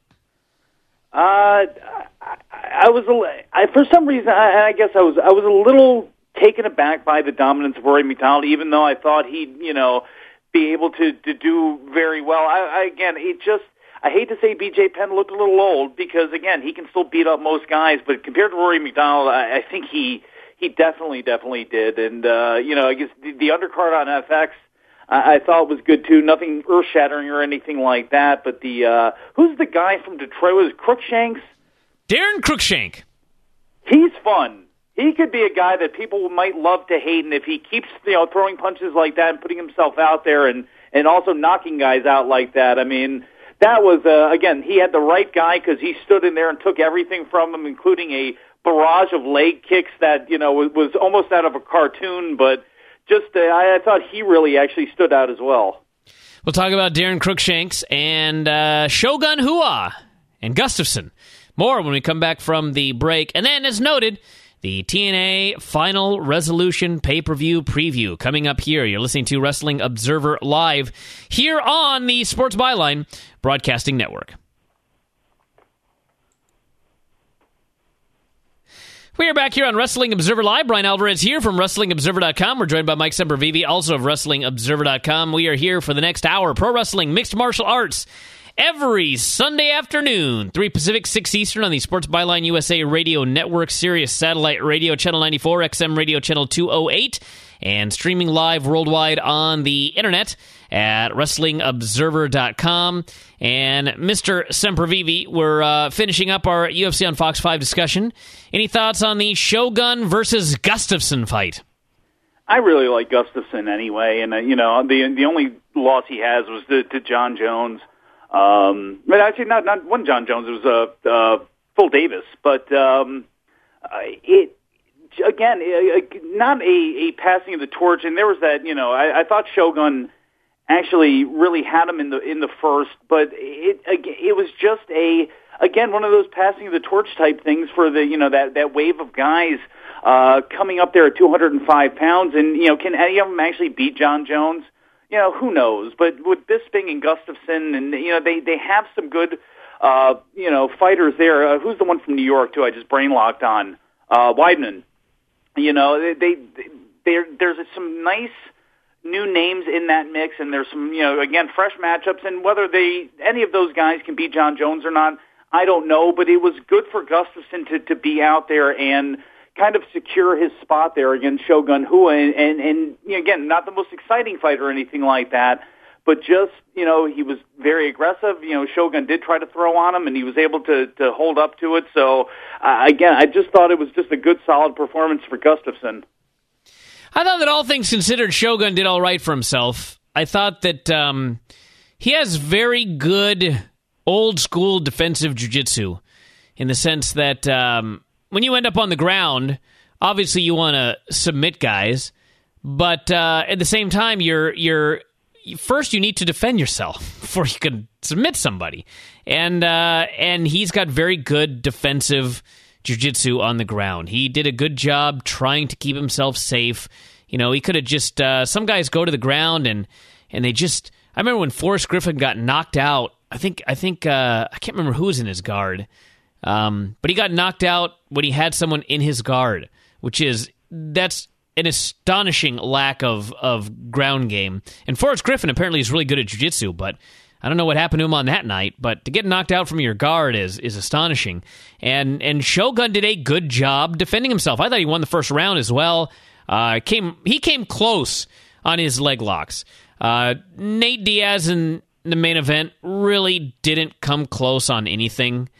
I was for some reason, I guess I was a little taken aback by the dominance of Rory McDonald, even though I thought he'd be able to do very well. I hate to say BJ Penn looked a little old because again he can still beat up most guys, but compared to Rory McDonald, I think he definitely did. And, I guess the undercard on FX, I thought was good too. Nothing earth-shattering or anything like that. But who's the guy from Detroit? Was it Crookshanks? Darren Cruikshank. He's fun. He could be a guy that people might love to hate. And if he keeps, throwing punches like that and putting himself out there and also knocking guys out like that, I mean, that was, again, he had the right guy because he stood in there and took everything from him, including a barrage of leg kicks that was almost out of a cartoon, but just I thought he really actually stood out as well. We'll talk about Darren Cruikshanks and Shogun Rua and Gustafsson. More when we come back from the break. And then, as noted, the TNA Final Resolution pay-per-view preview coming up here. You're listening to Wrestling Observer Live here on the Sports Byline Broadcasting Network. We are back here on Wrestling Observer Live. Brian Alvarez here from WrestlingObserver.com. We're joined by Mike Sempervive, also of WrestlingObserver.com. We are here for the next hour. Pro wrestling, mixed martial arts, every Sunday afternoon, 3 Pacific, 6 Eastern on the Sports Byline USA Radio Network, Sirius Satellite Radio Channel 94, XM Radio Channel 208, and streaming live worldwide on the internet at WrestlingObserver.com. And Mr. Sempervive, we're finishing up our UFC on Fox 5 discussion. Any thoughts on the Shogun versus Gustafsson fight? I really like Gustafsson anyway, and the only loss he has was to John Jones. But actually, not one John Jones. It was Phil Davis. But it again, not a passing of the torch. And there was that. I thought Shogun actually really had him in the first, but it was just one of those passing of the torch type things for the that wave of guys coming up there at 205 pounds, and can any of them actually beat John Jones? Who knows? But with Bisping and Gustafson, and they have some good fighters there. Who's the one from New York too? I just brain locked on Weidman. There's some nice new names in that mix, and there's some fresh matchups. And whether any of those guys can beat John Jones or not, I don't know. But it was good for Gustafson to be out there and kind of secure his spot there against Shogun Rua, and again, not the most exciting fight or anything like that, but just, he was very aggressive. Shogun did try to throw on him, and he was able to hold up to it. So, again, I just thought it was just a good, solid performance for Gustafson. I thought that all things considered, Shogun did all right for himself. I thought that he has very good old-school defensive jiu-jitsu in the sense that when you end up on the ground, obviously you want to submit guys, but at the same time, first you need to defend yourself before you can submit somebody. And he's got very good defensive jiu-jitsu on the ground. He did a good job trying to keep himself safe. He could have just some guys go to the ground and they just. I remember when Forrest Griffin got knocked out. I think I can't remember who was in his guard. But he got knocked out when he had someone in his guard, that's an astonishing lack of ground game. And Forrest Griffin apparently is really good at jiu-jitsu, but I don't know what happened to him on that night. But to get knocked out from your guard is astonishing. And Shogun did a good job defending himself. I thought he won the first round as well. He came close on his leg locks. Nate Diaz in the main event really didn't come close on anything.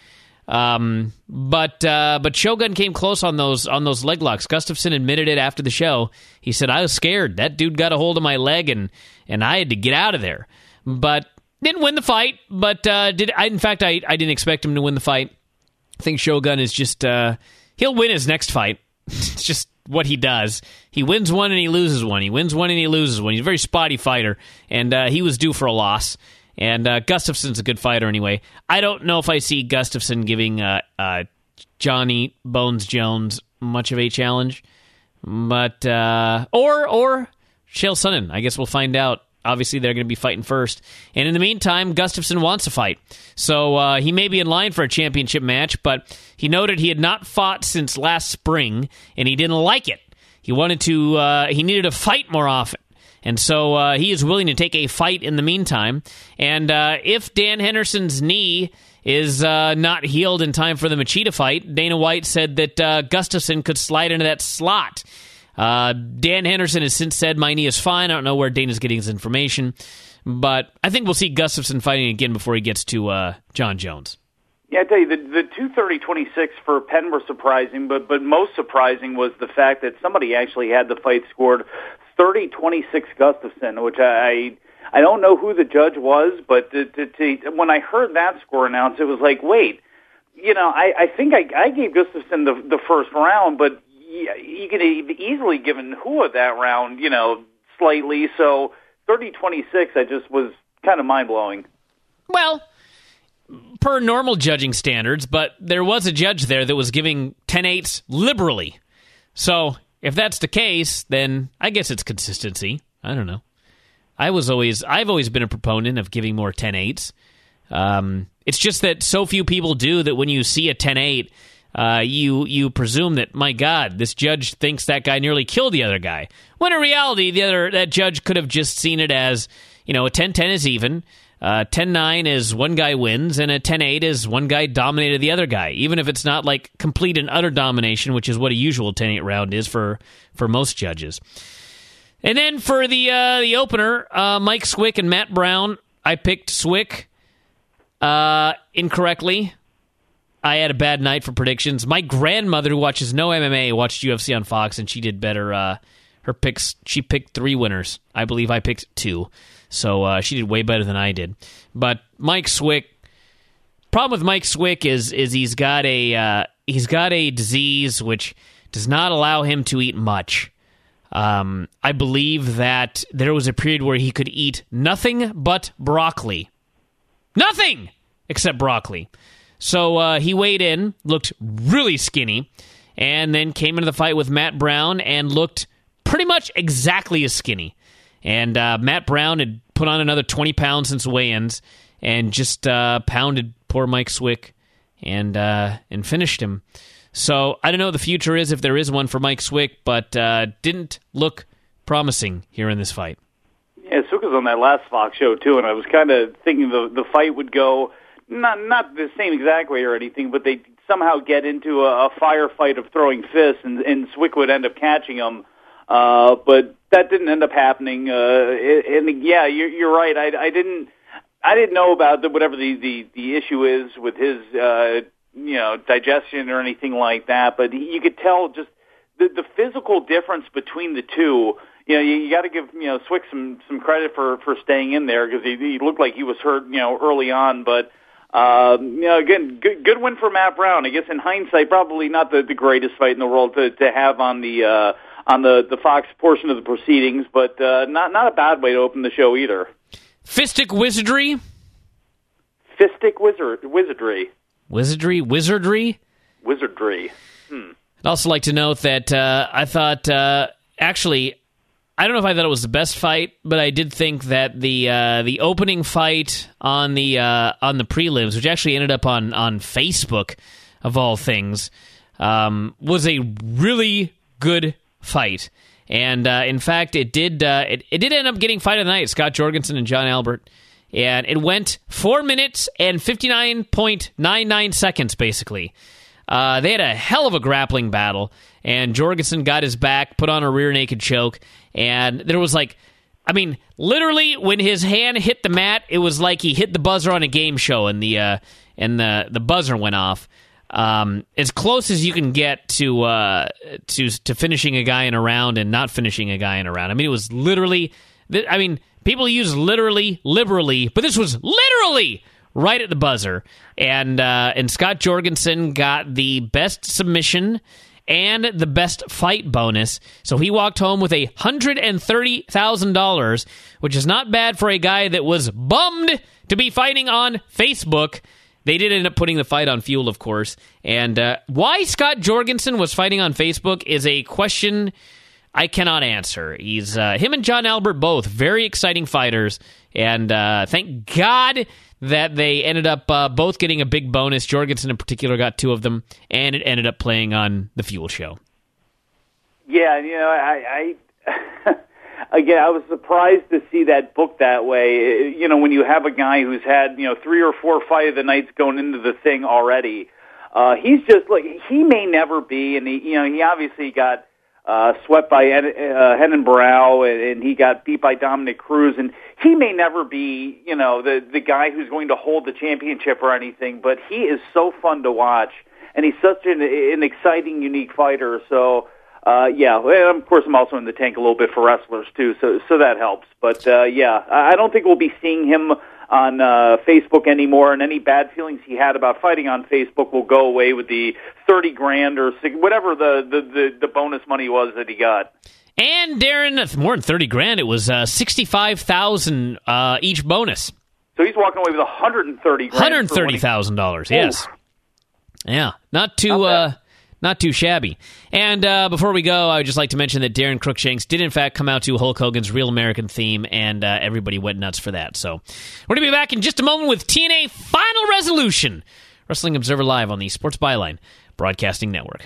But Shogun came close on those leg locks. Gustafson admitted it after the show. He said, I was scared. That dude got a hold of my leg and I had to get out of there. But didn't win the fight, but I didn't expect him to win the fight. I think Shogun is just he'll win his next fight. It's just what he does. He wins one and he loses one. He wins one and he loses one. He's a very spotty fighter, and he was due for a loss. And Gustafson's a good fighter anyway. I don't know if I see Gustafson giving Johnny Bones Jones much of a challenge, but or Chael Sonnen. I guess we'll find out. Obviously, they're going to be fighting first. And in the meantime, Gustafson wants to fight. So he may be in line for a championship match, but he noted he had not fought since last spring, and he didn't like it. He needed to fight more often. And so he is willing to take a fight in the meantime. And if Dan Henderson's knee is not healed in time for the Machida fight, Dana White said that Gustafson could slide into that slot. Dan Henderson has since said, my knee is fine. I don't know where Dana's getting his information. But I think we'll see Gustafson fighting again before he gets to John Jones. Yeah, I tell you, the 230-26 for Penn were surprising, but most surprising was the fact that somebody actually had the fight scored 30-26 Gustafson, which I don't know who the judge was, but when I heard that score announced, it was like, wait, I think I gave Gustafson the first round, but you could have easily given Rua that round, slightly. So 30-26, I just was kind of mind-blowing. Well, per normal judging standards, but there was a judge there that was giving 10-8s liberally. So if that's the case, then I guess it's consistency. I don't know. I've always been a proponent of giving more 10-8s. It's just that so few people do that when you see a 10-8, you presume that, my God, this judge thinks that guy nearly killed the other guy. When in reality, that judge could have just seen it as, a 10-10 is even, 10-9 is one guy wins, and a 10-8 is one guy dominated the other guy, even if it's not like complete and utter domination, which is what a usual 10-8 round is for most judges. And then for the opener, Mike Swick and Matt Brown, I picked Swick incorrectly. I had a bad night for predictions. My grandmother, who watches no MMA, watched UFC on Fox, and she did better. Her picks, she picked 3 winners. I believe I picked 2. So she did way better than I did. But Mike Swick, problem with Mike Swick is he's got a disease which does not allow him to eat much. I believe that there was a period where he could eat nothing but broccoli. Nothing except broccoli. So he weighed in, looked really skinny, and then came into the fight with Matt Brown and looked pretty much exactly as skinny. And Matt Brown had put on another 20 pounds since weigh-ins and just pounded poor Mike Swick and finished him. So I don't know what the future is if there is one for Mike Swick, but didn't look promising here in this fight. Yeah, Swick was on that last Fox show too, and I was kind of thinking the fight would go not the same exact way or anything, but they'd somehow get into a firefight of throwing fists, and Swick would end up catching him. But that didn't end up happening. And yeah, you're right. I didn't know about whatever the issue is with his digestion or anything like that. But you could tell just the physical difference between the two. You got to give Swick some credit for staying in there, because he looked like he was hurt early on. But again, good win for Matt Brown. I guess in hindsight, probably not the greatest fight in the world to have on the Fox portion of the proceedings, but not a bad way to open the show either. Fistic Wizardry? Fistic Wizardry. Wizardry? Wizardry. I'd also like to note that I thought, actually, I don't know if I thought it was the best fight, but I did think that the opening fight on the prelims, which actually ended up on Facebook, of all things, was a really good fight. And in fact, it did end up getting fight of the night, Scott Jorgensen and John Albert. And it went 4 minutes and 59.99 seconds, basically. They had a hell of a grappling battle, and Jorgensen got his back, put on a rear naked choke, and there was literally when his hand hit the mat, it was like he hit the buzzer on a game show, and the buzzer went off. As close as you can get to finishing a guy in a round and not finishing a guy in a round. It was literally. People use literally, liberally, but this was literally right at the buzzer. And Scott Jorgensen got the best submission and the best fight bonus. So he walked home with $130,000, which is not bad for a guy that was bummed to be fighting on Facebook. They did end up putting the fight on Fuel, of course. And why Scott Jorgensen was fighting on Facebook is a question I cannot answer. He's him and John Albert, both very exciting fighters, and thank God that they ended up both getting a big bonus. Jorgensen in particular got 2 of them, and it ended up playing on the Fuel show. Yeah, I again, I was surprised to see that booked that way. When you have a guy who's had 3 or 4 fight of the nights going into the thing already, he's just he may never be, and he obviously got swept by Renan Barão, and he got beat by Dominic Cruz, and he may never be, the guy who's going to hold the championship or anything, but he is so fun to watch, and he's such an exciting, unique fighter. So, of course, I'm also in the tank a little bit for wrestlers too, so that helps. But I don't think we'll be seeing him on Facebook anymore, and any bad feelings he had about fighting on Facebook will go away with the $30,000 or whatever the bonus money was that he got. And Darren, more than $30,000, it was $65,000 each bonus. So he's walking away with $130,000. $130,000, yes. Yeah, not too shabby. And before we go, I would just like to mention that Darren Crookshanks did, in fact, come out to Hulk Hogan's Real American theme, and everybody went nuts for that. So we're going to be back in just a moment with TNA Final Resolution. Wrestling Observer Live on the Sports Byline Broadcasting Network.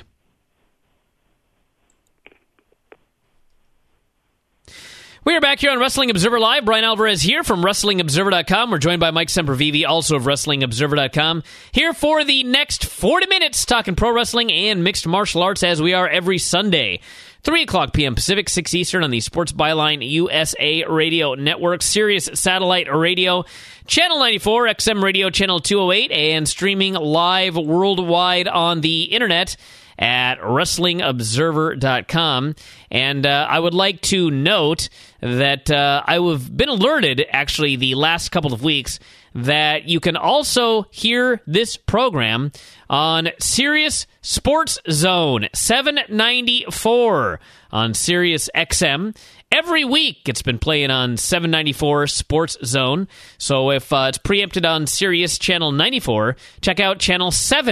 We are back here on Wrestling Observer Live. Brian Alvarez here from WrestlingObserver.com. We're joined by Mike Sempervive, also of WrestlingObserver.com, here for the next 40 minutes talking pro wrestling and mixed martial arts, as we are every Sunday. 3 o'clock p.m. Pacific, 6 Eastern on the Sports Byline USA Radio Network, Sirius Satellite Radio, Channel 94, XM Radio Channel 208, and streaming live worldwide on the internet at WrestlingObserver.com. And I would like to note that I've been alerted, actually, the last couple of weeks, that you can also hear this program on Sirius Sports Zone 794 on Sirius XM. Every week it's been playing on 794 Sports Zone. So if it's preempted on Sirius Channel 94, check out Channel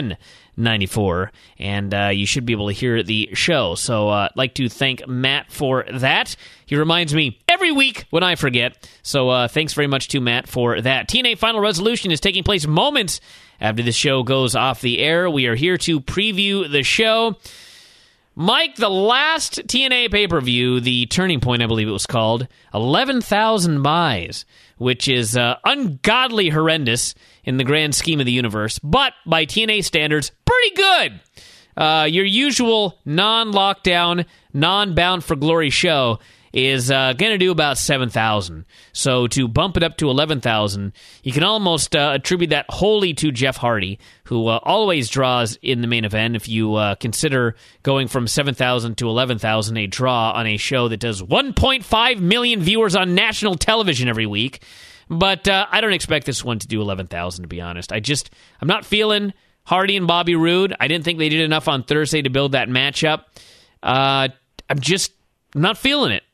794, and you should be able to hear the show. So I'd like to thank Matt for that. He reminds me every week when I forget. So thanks very much to Matt for that. TNA Final Resolution is taking place moments after the show goes off the air. We are here to preview the show. Mike, the last TNA pay-per-view, the Turning Point, I believe it was called, 11,000 buys, which is ungodly horrendous in the grand scheme of the universe, but by TNA standards, pretty good. Your usual non-lockdown, non-bound for glory show is going to do about 7,000. So to bump it up to 11,000, you can almost attribute that wholly to Jeff Hardy, who always draws in the main event. If you consider going from 7,000 to 11,000 a draw on a show that does 1.5 million viewers on national television every week. But I don't expect this one to do 11,000, to be honest. I'm not feeling Hardy and Bobby Roode. I didn't think they did enough on Thursday to build that matchup. I'm not feeling it.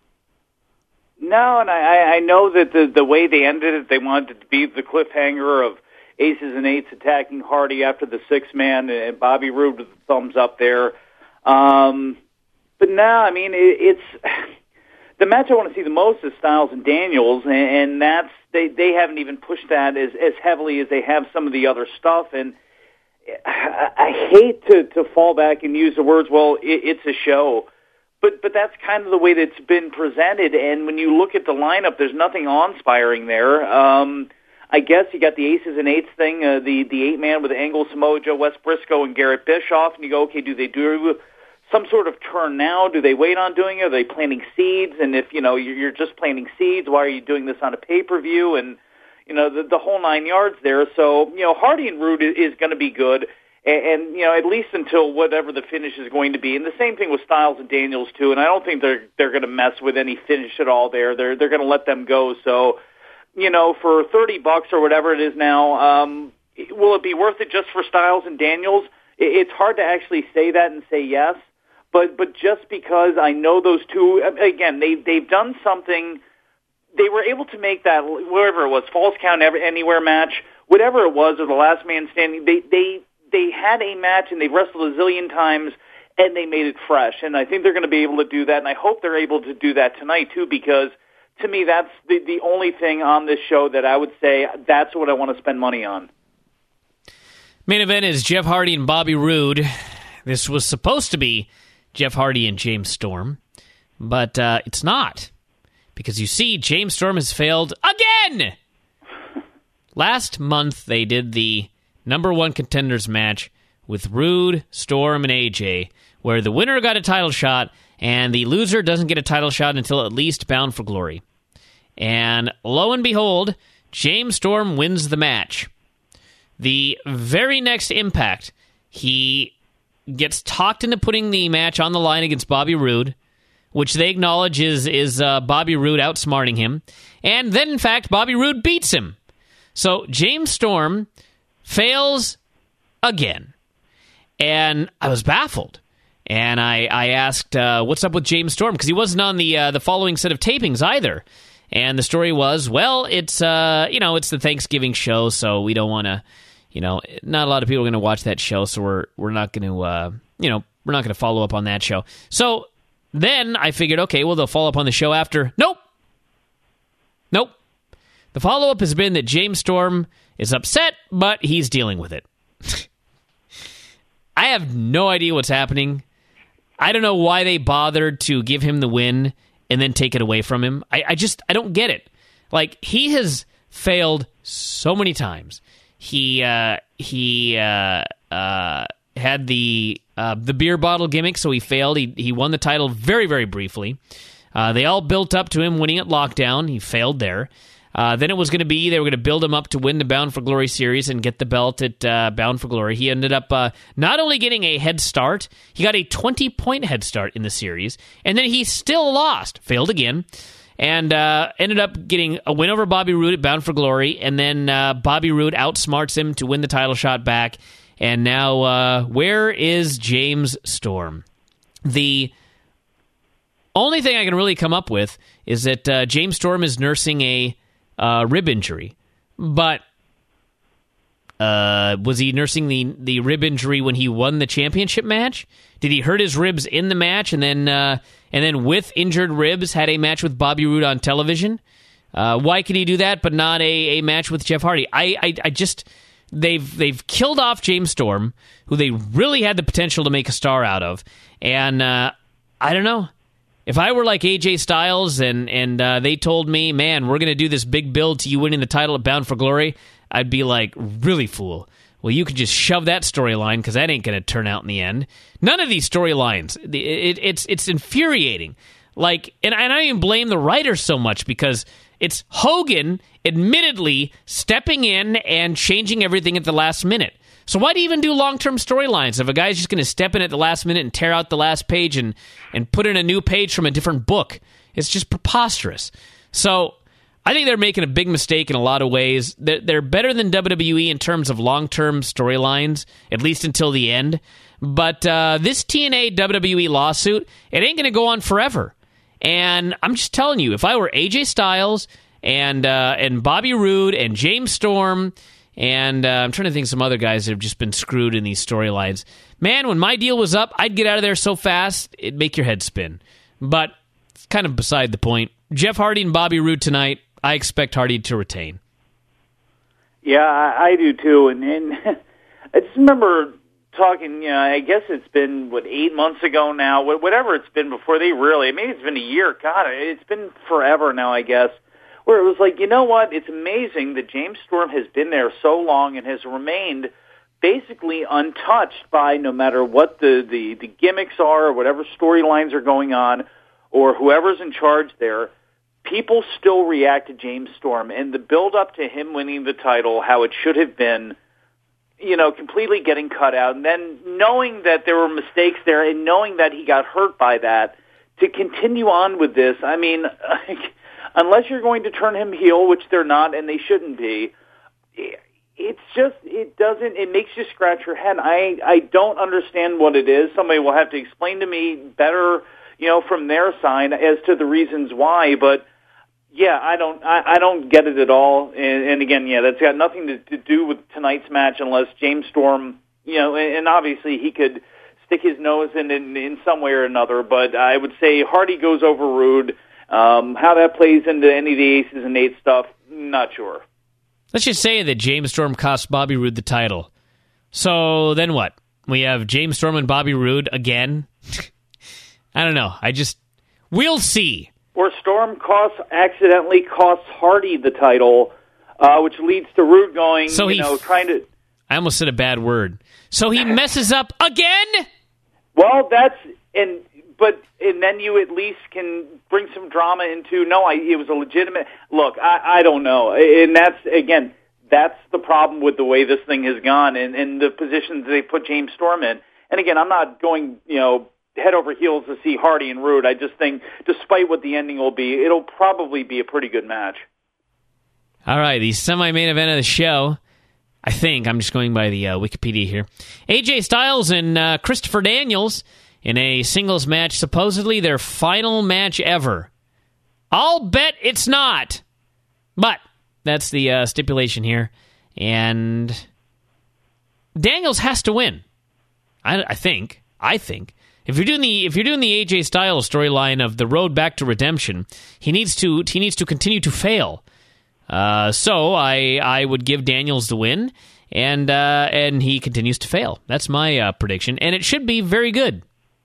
No, and I know that the way they ended it, they wanted it to be the cliffhanger of Aces and Eights attacking Hardy after the six-man, and Bobby Roode with the thumbs up there. But no, I mean, it's the match I want to see the most is Styles and Daniels, and that's they haven't even pushed that as heavily as they have some of the other stuff. And I hate to fall back and use the words, well, it's a show. But that's kind of the way that it's been presented, and when you look at the lineup, there's nothing awe-inspiring there. I guess you got the Aces and Eights thing, the 8-man with Angle, Samoa Joe, Wes Briscoe, and Garrett Bischoff, and you go, okay, do they do some sort of turn now? Do they wait on doing it? Are they planting seeds? And if, you're just planting seeds, why are you doing this on a pay-per-view? And, the whole 9 yards there. So, Hardy and Roode is going to be good. And at least until whatever the finish is going to be. And the same thing with Styles and Daniels, too. And I don't think they're going to mess with any finish at all there. They're going to let them go. So, for $30 or whatever it is now, will it be worth it just for Styles and Daniels? It's hard to actually say that and say yes. But just because I know those two, again, they've done something. They were able to make that, whatever it was, Falls Count Anywhere match, whatever it was, or the Last Man Standing, they had a match and they wrestled a zillion times and they made it fresh. And I think they're going to be able to do that. And I hope they're able to do that tonight too, because to me, that's the only thing on this show that I would say that's what I want to spend money on. Main event is Jeff Hardy and Bobby Roode. This was supposed to be Jeff Hardy and James Storm, but it's not, because you see, James Storm has failed again. Last month, they did the number one contenders match with Roode, Storm, and AJ, where the winner got a title shot, and the loser doesn't get a title shot until at least Bound for Glory. And lo and behold, James Storm wins the match. The very next Impact, he gets talked into putting the match on the line against Bobby Roode, which they acknowledge is Bobby Roode outsmarting him. And then, in fact, Bobby Roode beats him. So James Storm fails again. And I was baffled. And I asked, what's up with James Storm? Because he wasn't on the following set of tapings either. And the story was, well, it's the Thanksgiving show, so we don't want to, not a lot of people are going to watch that show, so we're not going to, we're not going to follow up on that show. So then I figured, okay, well, they'll follow up on the show after. Nope. The follow-up has been that James Storm is upset, but he's dealing with it. I have no idea what's happening. I don't know why they bothered to give him the win and then take it away from him. I don't get it. Like, he has failed so many times. He had the the beer bottle gimmick, so he failed. He won the title very, very briefly. They all built up to him winning at Lockdown. He failed there. Then it was going to be, they were going to build him up to win the Bound for Glory series and get the belt at Bound for Glory. He ended up not only getting a head start, he got a 20-point head start in the series, and then he still lost, failed again, and ended up getting a win over Bobby Roode at Bound for Glory, and then Bobby Roode outsmarts him to win the title shot back, and now where is James Storm? The only thing I can really come up with is that James Storm is nursing a rib injury, but was he nursing the rib injury when he won the championship match? Did he hurt his ribs in the match and then with injured ribs had a match with Bobby Roode on television? Why could he do that but not a match with Jeff Hardy? I just they've killed off James Storm, who they really had the potential to make a star out of, and I don't know. If I were like AJ Styles and they told me, man, we're going to do this big build to you winning the title at Bound for Glory, I'd be like, really, fool? Well, you could just shove that storyline because that ain't going to turn out in the end. None of these storylines, it's infuriating. Like, and I don't even blame the writers so much because it's Hogan admittedly stepping in and changing everything at the last minute. So why do you even do long-term storylines if a guy's just going to step in at the last minute and tear out the last page and put in a new page from a different book? It's just preposterous. So I think they're making a big mistake in a lot of ways. They're better than WWE in terms of long-term storylines, at least until the end. But this TNA WWE lawsuit, it ain't going to go on forever. And I'm just telling you, if I were AJ Styles and Bobby Roode and James Storm, and I'm trying to think of some other guys that have just been screwed in these storylines. Man, when my deal was up, I'd get out of there so fast, it'd make your head spin. But it's kind of beside the point. Jeff Hardy and Bobby Roode tonight, I expect Hardy to retain. Yeah, I do too. And I just remember talking, I guess it's been, 8 months ago now, whatever it's been before they really, maybe it's been a year. God, it's been forever now, I guess. Where it was like, you know what, it's amazing that James Storm has been there so long and has remained basically untouched by no matter what the gimmicks are or whatever storylines are going on or whoever's in charge there. People still react to James Storm and the build-up to him winning the title, how it should have been, completely getting cut out. And then knowing that there were mistakes there and knowing that he got hurt by that, to continue on with this, I mean... Unless you're going to turn him heel, which they're not, and they shouldn't be, it makes you scratch your head. I don't understand what it is. Somebody will have to explain to me better, from their side as to the reasons why. But yeah, I don't get it at all. And again, yeah, that's got nothing to do with tonight's match unless James Storm, and obviously he could stick his nose in some way or another. But I would say Hardy goes over Roode. How that plays into any of the Aces and Eights stuff, not sure. Let's just say that James Storm cost Bobby Roode the title. So then what? We have James Storm and Bobby Roode again? I don't know. We'll see. Or Storm accidentally costs Hardy the title, which leads to Roode going, trying to... I almost said a bad word. So he messes up again? Well, and then you at least can bring some drama into, it was a legitimate... Look, I don't know. And that's the problem with the way this thing has gone and the positions they put James Storm in. And again, I'm not going, head over heels to see Hardy and Roode. I just think, despite what the ending will be, it'll probably be a pretty good match. All right, the semi-main event of the show, I think, I'm just going by the Wikipedia here, AJ Styles and Christopher Daniels in a singles match, supposedly their final match ever. I'll bet it's not. But that's the stipulation here. And Daniels has to win. I think. If you're doing the AJ Styles storyline of the road back to redemption, he needs to continue to fail. So I would give Daniels the win, and he continues to fail. That's my prediction, and it should be very good.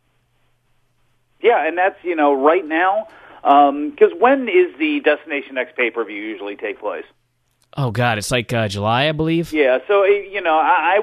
Yeah, and that's, right now, because when is the Destination X pay-per-view usually take place? Oh, God, it's like July, I believe. Yeah, so, I would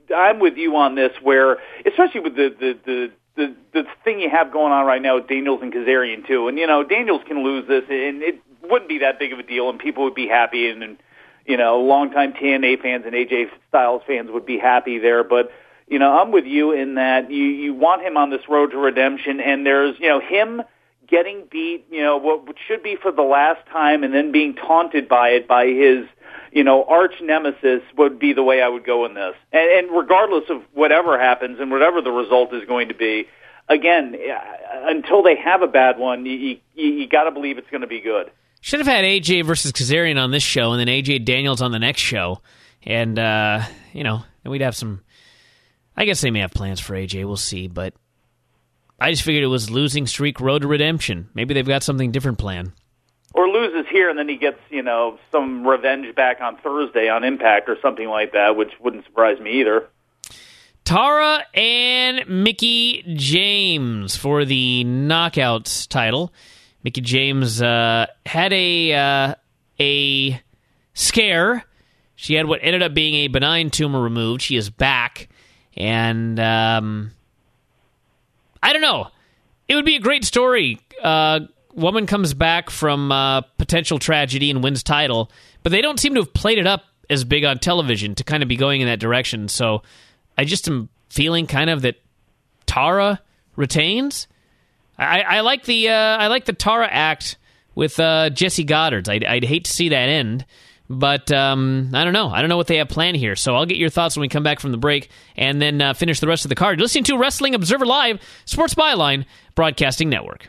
I'm with you on this, where especially with the thing you have going on right now with Daniels and Kazarian too, and Daniels can lose this, and it wouldn't be that big of a deal, and people would be happy, and longtime TNA fans and AJ Styles fans would be happy there, but. I'm with you in that you want him on this road to redemption, and there's, him getting beat, what should be for the last time, and then being taunted by it by his, arch nemesis would be the way I would go in this. And regardless of whatever happens and whatever the result is going to be, again, until they have a bad one, you got to believe it's going to be good. Should have had AJ versus Kazarian on this show, and then AJ Daniels on the next show, and then we'd have some. I guess they may have plans for AJ. We'll see, but I just figured it was losing streak road to redemption. Maybe they've got something different planned. Or loses here, and then he gets, some revenge back on Thursday on Impact or something like that, which wouldn't surprise me either. Tara and Mickie James for the Knockouts title. Mickie James had a scare. She had what ended up being a benign tumor removed. She is back. And I don't know. It would be a great story. Woman comes back from potential tragedy and wins title, but they don't seem to have played it up as big on television to kind of be going in that direction. So I just am feeling kind of that Tara retains. I like the Tara act with Jesse Goddard. I'd hate to see that end. But I don't know. I don't know what they have planned here. So I'll get your thoughts when we come back from the break and then finish the rest of the card. You're listening to Wrestling Observer Live, Sports Byline Broadcasting Network.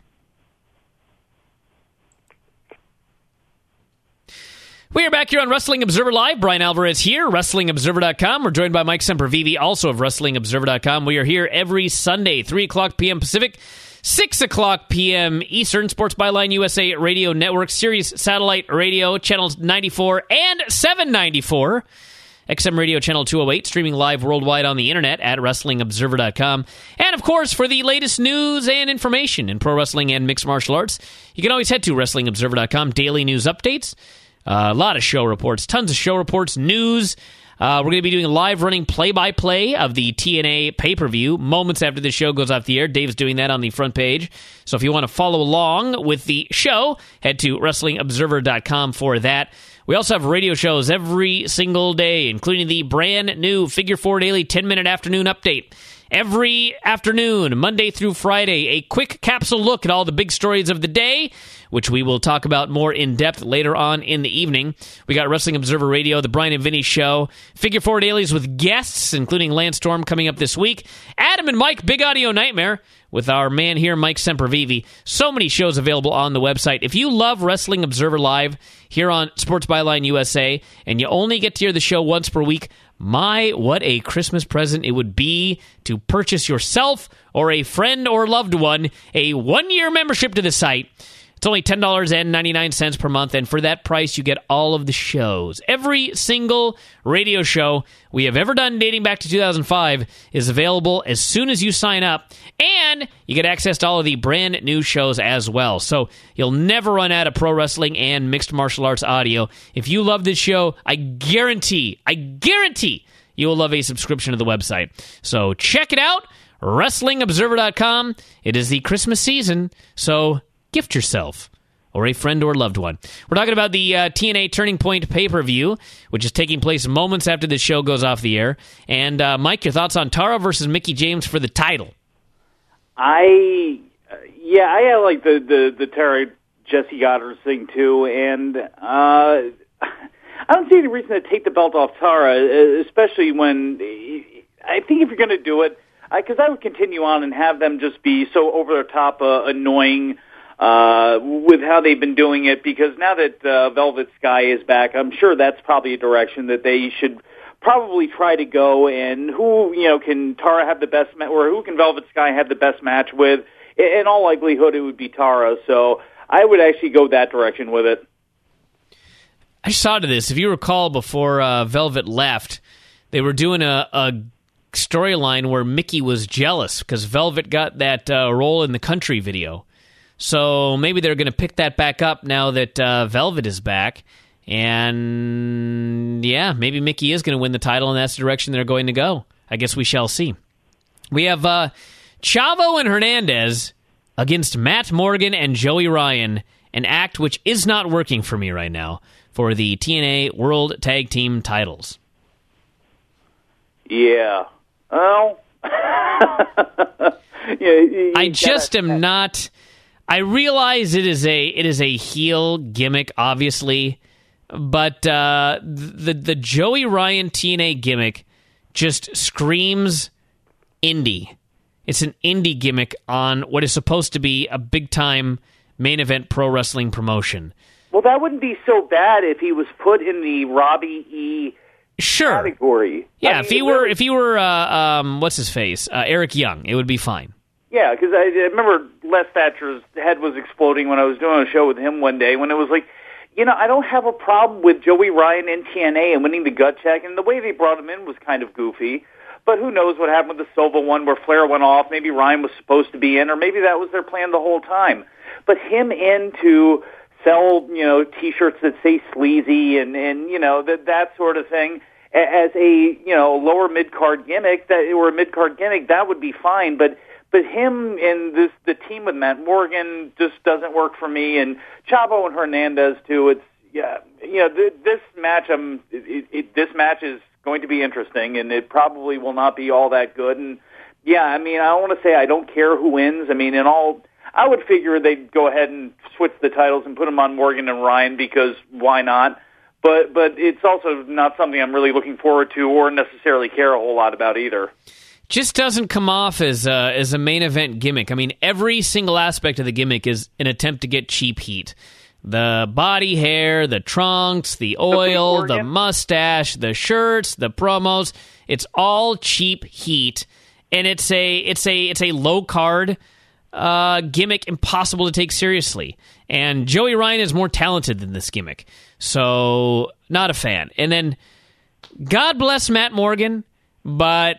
We are back here on Wrestling Observer Live. Brian Alvarez here, WrestlingObserver.com. We're joined by Mike Sempervive, also of WrestlingObserver.com. We are here every Sunday, 3 o'clock p.m. Pacific, 6 o'clock p.m. Eastern, Sports Byline USA Radio Network, Sirius Satellite Radio, channels 94 and 794, XM Radio Channel 208, streaming live worldwide on the internet at WrestlingObserver.com. And, of course, for the latest news and information in pro wrestling and mixed martial arts, you can always head to WrestlingObserver.com, daily news updates, a lot of show reports, tons of show reports, news. We're going to be doing a live running play-by-play of the TNA pay-per-view moments after the show goes off the air. Dave's doing that on the front page. So if you want to follow along with the show, head to WrestlingObserver.com for that. We also have radio shows every single day, including the brand new Figure 4 Daily 10-minute afternoon update. Every afternoon, Monday through Friday, a quick capsule look at all the big stories of the day, which we will talk about more in depth later on in the evening. We got Wrestling Observer Radio, The Brian and Vinny Show, Figure 4 Dailies with guests, including Lance Storm coming up this week, Adam and Mike, Big Audio Nightmare, with our man here, Mike Sempervive. So many shows available on the website. If you love Wrestling Observer Live here on Sports Byline USA, and you only get to hear the show once per week, my, what a Christmas present it would be to purchase yourself or a friend or loved one a 1-year membership to the site. It's only $10.99 per month, and for that price, you get all of the shows. Every single radio show we have ever done dating back to 2005 is available as soon as you sign up, and you get access to all of the brand new shows as well. So you'll never run out of pro wrestling and mixed martial arts audio. If you love this show, I guarantee you will love a subscription to the website. So check it out, WrestlingObserver.com. It is the Christmas season, so gift yourself or a friend or loved one. We're talking about the TNA Turning Point pay-per-view, which is taking place moments after the show goes off the air. And, Mike, your thoughts on Tara versus Mickie James for the title? I like the Tara Jesse Goddard thing, too. And I don't see any reason to take the belt off Tara, especially when I think if you're going to do it, because I would continue on and have them just be so over-the-top annoying with how they've been doing it, because now that Velvet Sky is back, I'm sure that's probably a direction that they should probably try to go. And who can Tara have the best or who can Velvet Sky have the best match with? In all likelihood, it would be Tara. So I would actually go that direction with it. I saw to this. If you recall, before Velvet left, they were doing a storyline where Mickie was jealous because Velvet got that role in the country video. So maybe they're going to pick that back up now that Velvet is back. And, yeah, maybe Mickie is going to win the title, and that's the direction they're going to go. I guess we shall see. We have Chavo and Hernandez against Matt Morgan and Joey Ryan, an act which is not working for me right now for the TNA World Tag Team titles. Yeah. Well, I just am not. I realize it is a heel gimmick, obviously, but the Joey Ryan TNA gimmick just screams indie. It's an indie gimmick on what is supposed to be a big-time main event pro wrestling promotion. Well, that wouldn't be so bad if he was put in the Robbie E. category. Yeah, if he were what's his face, Eric Young, it would be fine. Yeah, because I remember Les Thatcher's head was exploding when I was doing a show with him one day when it was like, I don't have a problem with Joey Ryan in TNA and winning the gut check, and the way they brought him in was kind of goofy. But who knows what happened with the Silva one where Flair went off. Maybe Ryan was supposed to be in, or maybe that was their plan the whole time. But him in to sell, T-shirts that say sleazy and that sort of thing as a, lower mid-card gimmick, or a mid-card gimmick, that would be fine. But him and the team with Matt Morgan just doesn't work for me. And Chavo and Hernandez too. This match, this match is going to be interesting, and it probably will not be all that good. And I don't want to say I don't care who wins. I would figure they'd go ahead and switch the titles and put them on Morgan and Ryan because why not? But it's also not something I'm really looking forward to or necessarily care a whole lot about either. Just doesn't come off as a main event gimmick. Every single aspect of the gimmick is an attempt to get cheap heat. The body hair, the trunks, the oil, the mustache, the shirts, the promos. It's all cheap heat, and it's a low card gimmick, impossible to take seriously. And Joey Ryan is more talented than this gimmick, so not a fan. And then, God bless Matt Morgan, but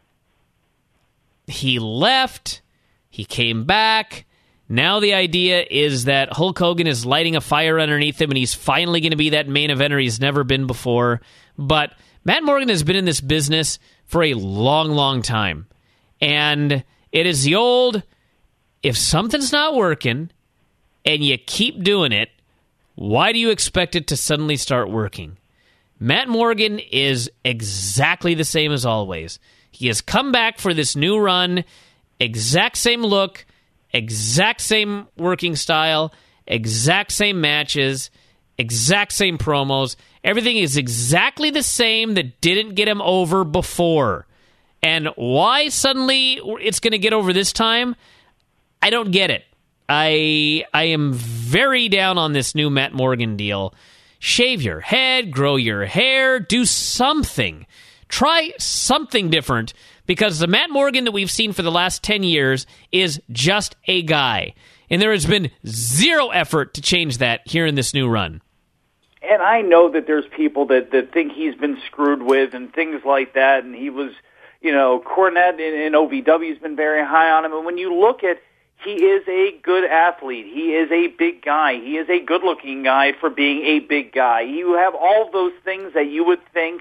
he left. He came back. Now the idea is that Hulk Hogan is lighting a fire underneath him, and he's finally going to be that main eventer he's never been before. But Matt Morgan has been in this business for a long, long time. And it is the old, if something's not working and you keep doing it, why do you expect it to suddenly start working? Matt Morgan is exactly the same as always. He has come back for this new run, exact same look, exact same working style, exact same matches, exact same promos. Everything is exactly the same that didn't get him over before. And why suddenly it's going to get over this time, I don't get it. I am very down on this new Matt Morgan deal. Shave your head, grow your hair, do something. Try something different, because the Matt Morgan that we've seen for the last 10 years is just a guy. And there has been zero effort to change that here in this new run. And I know that there's people that think he's been screwed with and things like that. And he was, Cornette in OVW has been very high on him. And when you look at, he is a good athlete. He is a big guy. He is a good-looking guy for being a big guy. You have all those things that you would think,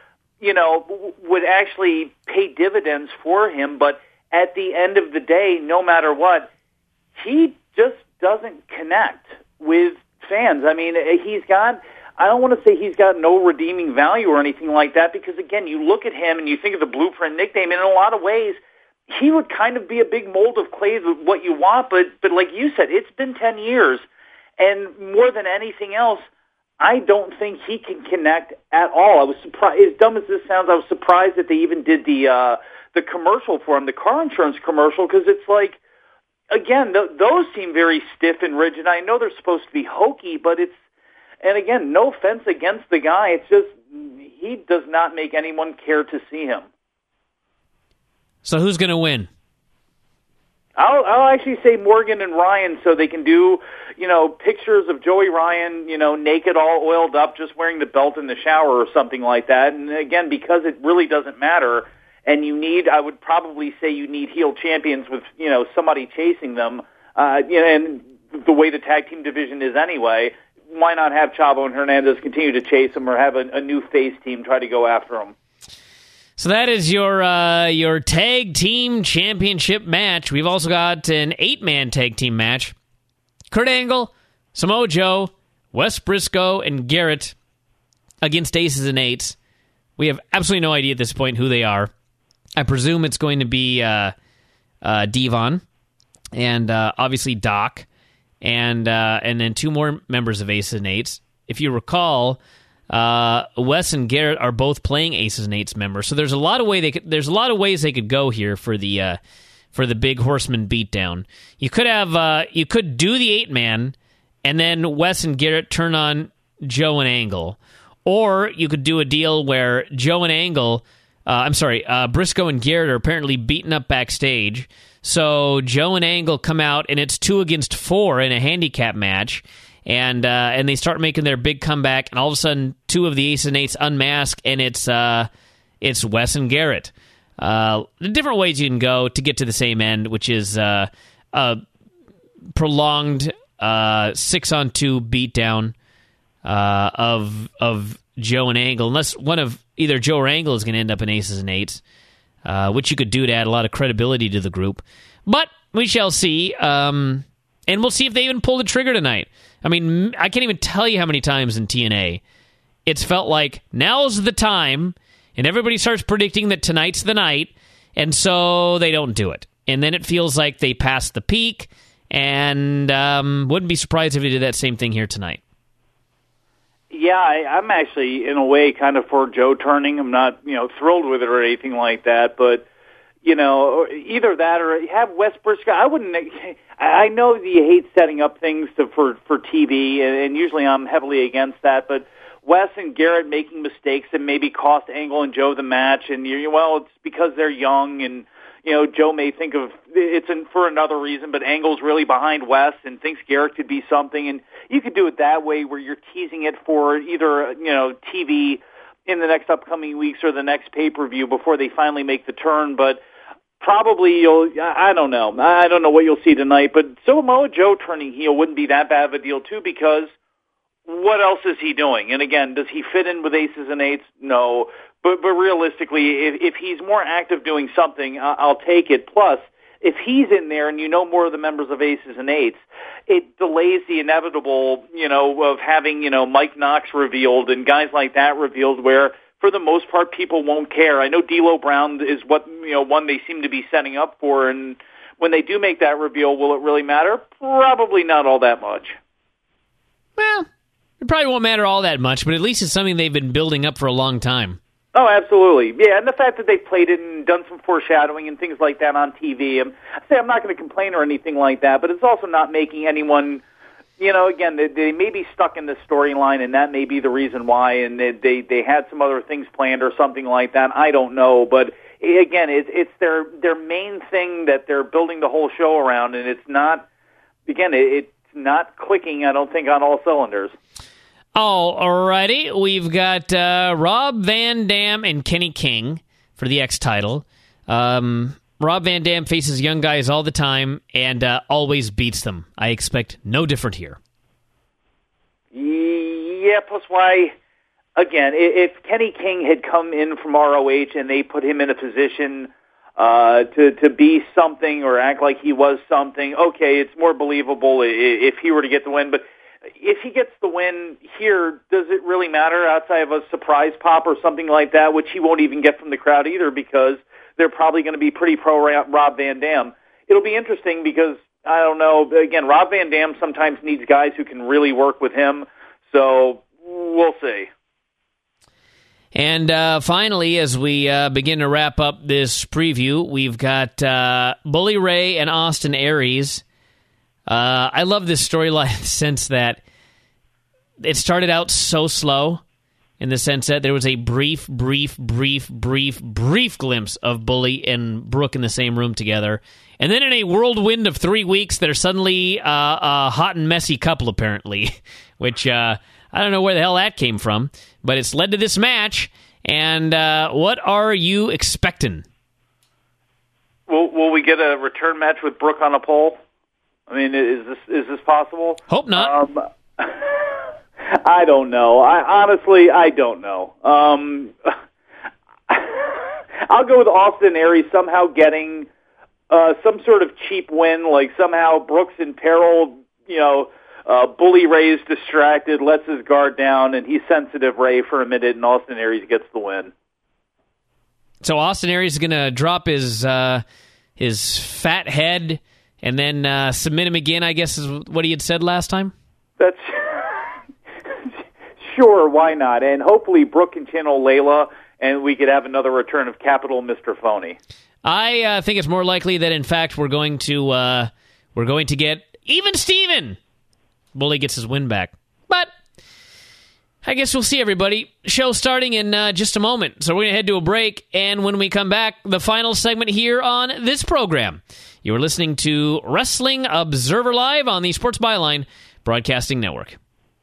would actually pay dividends for him. But at the end of the day, no matter what, he just doesn't connect with fans. I don't want to say he's got no redeeming value or anything like that, because, again, you look at him and you think of the Blueprint nickname, and in a lot of ways, he would kind of be a big mold of clay with what you want. But like you said, it's been 10 years, and more than anything else, I don't think he can connect at all. I was surprised, as dumb as this sounds, I was surprised that they even did the commercial for him, the car insurance commercial, because it's like, again, those seem very stiff and rigid. I know they're supposed to be hokey, but and again, no offense against the guy, it's just, he does not make anyone care to see him. So who's going to win? I'll actually say Morgan and Ryan, so they can do, pictures of Joey Ryan, naked, all oiled up, just wearing the belt in the shower or something like that. And again, because it really doesn't matter, and I would probably say you need heel champions with, somebody chasing them, and the way the tag team division is anyway, why not have Chavo and Hernandez continue to chase them, or have a new face team try to go after them? So that is your tag team championship match. We've also got an 8-man tag team match. Kurt Angle, Samoa Joe, Wes Briscoe, and Garrett against Aces and Eights. We have absolutely no idea at this point who they are. I presume it's going to be Devon and obviously Doc, and then 2 more members of Aces and Eights. If you recall, Wes and Garrett are both playing Aces and Eights members, so there's a lot of ways they could go here for the Big Horseman beatdown. You could do the 8-man, and then Wes and Garrett turn on Joe and Angle, or you could do a deal where Joe and Angle, Briscoe and Garrett are apparently beaten up backstage, so Joe and Angle come out, and it's 2 against 4 in a handicap match. And they start making their big comeback, and all of a sudden, 2 of the Aces and Eights unmask, and it's Wes and Garrett. The different ways you can go to get to the same end, which is a prolonged 6-on-2 beatdown of Joe and Angle, unless one of either Joe or Angle is going to end up in Aces and Eights, which you could do to add a lot of credibility to the group. But we shall see, and we'll see if they even pull the trigger tonight. I mean, I can't even tell you how many times in TNA it's felt like now's the time, and everybody starts predicting that tonight's the night, and so they don't do it. And then it feels like they passed the peak, and wouldn't be surprised if they did that same thing here tonight. Yeah, I'm actually, in a way, kind of for Joe turning. I'm not, thrilled with it or anything like that, but either that or have Wes Briscoe. I know that you hate setting up things for TV, and usually I'm heavily against that, but Wes and Garrett making mistakes that maybe cost Angle and Joe the match, and it's because they're young, and Joe may think of it's for another reason, but Angle's really behind Wes and thinks Garrett could be something, and you could do it that way where you're teasing it for either TV in the next upcoming weeks or the next pay-per-view before they finally make the turn, but probably I don't know. I don't know what you'll see tonight, but Samoa Joe turning heel wouldn't be that bad of a deal, too, because what else is he doing? And again, does he fit in with Aces and Eights? No. But realistically, if he's more active doing something, I'll take it. Plus, if he's in there and more of the members of Aces and Eights, it delays the inevitable, of having, Mike Knox revealed and guys like that revealed where, for the most part, people won't care. I know D'Lo Brown is one they seem to be setting up for, and when they do make that reveal, will it really matter? Probably not all that much. Well, it probably won't matter all that much, but at least it's something they've been building up for a long time. Oh, absolutely. Yeah, and the fact that they've played it and done some foreshadowing and things like that on TV, I'm not going to complain or anything like that, but it's also not making anyone... again, they may be stuck in this storyline, and that may be the reason why, and they had some other things planned or something like that. I don't know, but again, it's their main thing that they're building the whole show around, and it's not clicking, I don't think, on all cylinders. Alrighty, we've got Rob Van Dam and Kenny King for the X title. Rob Van Dam faces young guys all the time and always beats them. I expect no different here. Yeah, plus why, again, if Kenny King had come in from ROH and they put him in a position to be something or act like he was something, okay, it's more believable if he were to get the win. But if he gets the win here, does it really matter outside of a surprise pop or something like that, which he won't even get from the crowd either because they're probably going to be pretty pro Rob Van Dam. It'll be interesting because, I don't know, again, Rob Van Dam sometimes needs guys who can really work with him, so we'll see. And finally, as we begin to wrap up this preview, we've got Bully Ray and Austin Aries. I love this storyline in the sense that it started out so slow, in the sense that there was a brief glimpse of Bully and Brooke in the same room together. And then in a whirlwind of 3 weeks, they're suddenly a hot and messy couple, apparently, which I don't know where the hell that came from, but it's led to this match. And what are you expecting? Will we get a return match with Brooke on a pole? I mean, is this possible? Hope not. I don't know. I honestly don't know. I'll go with Austin Aries somehow getting some sort of cheap win, like somehow Brooks in peril, Bully Ray's distracted, lets his guard down, and he's sensitive Ray for a minute, and Austin Aries gets the win. So Austin Aries is going to drop his fat head and then submit him again, I guess is what he had said last time? That's sure, why not? And hopefully Brooke can channel Layla, and we could have another return of Capital Mr. Phony. I think it's more likely that, in fact, we're going to get even Steven. Bully gets his win back. But I guess we'll see, everybody. Show starting in just a moment. So we're going to head to a break, and when we come back, the final segment here on this program. You are listening to Wrestling Observer Live on the Sports Byline Broadcasting Network.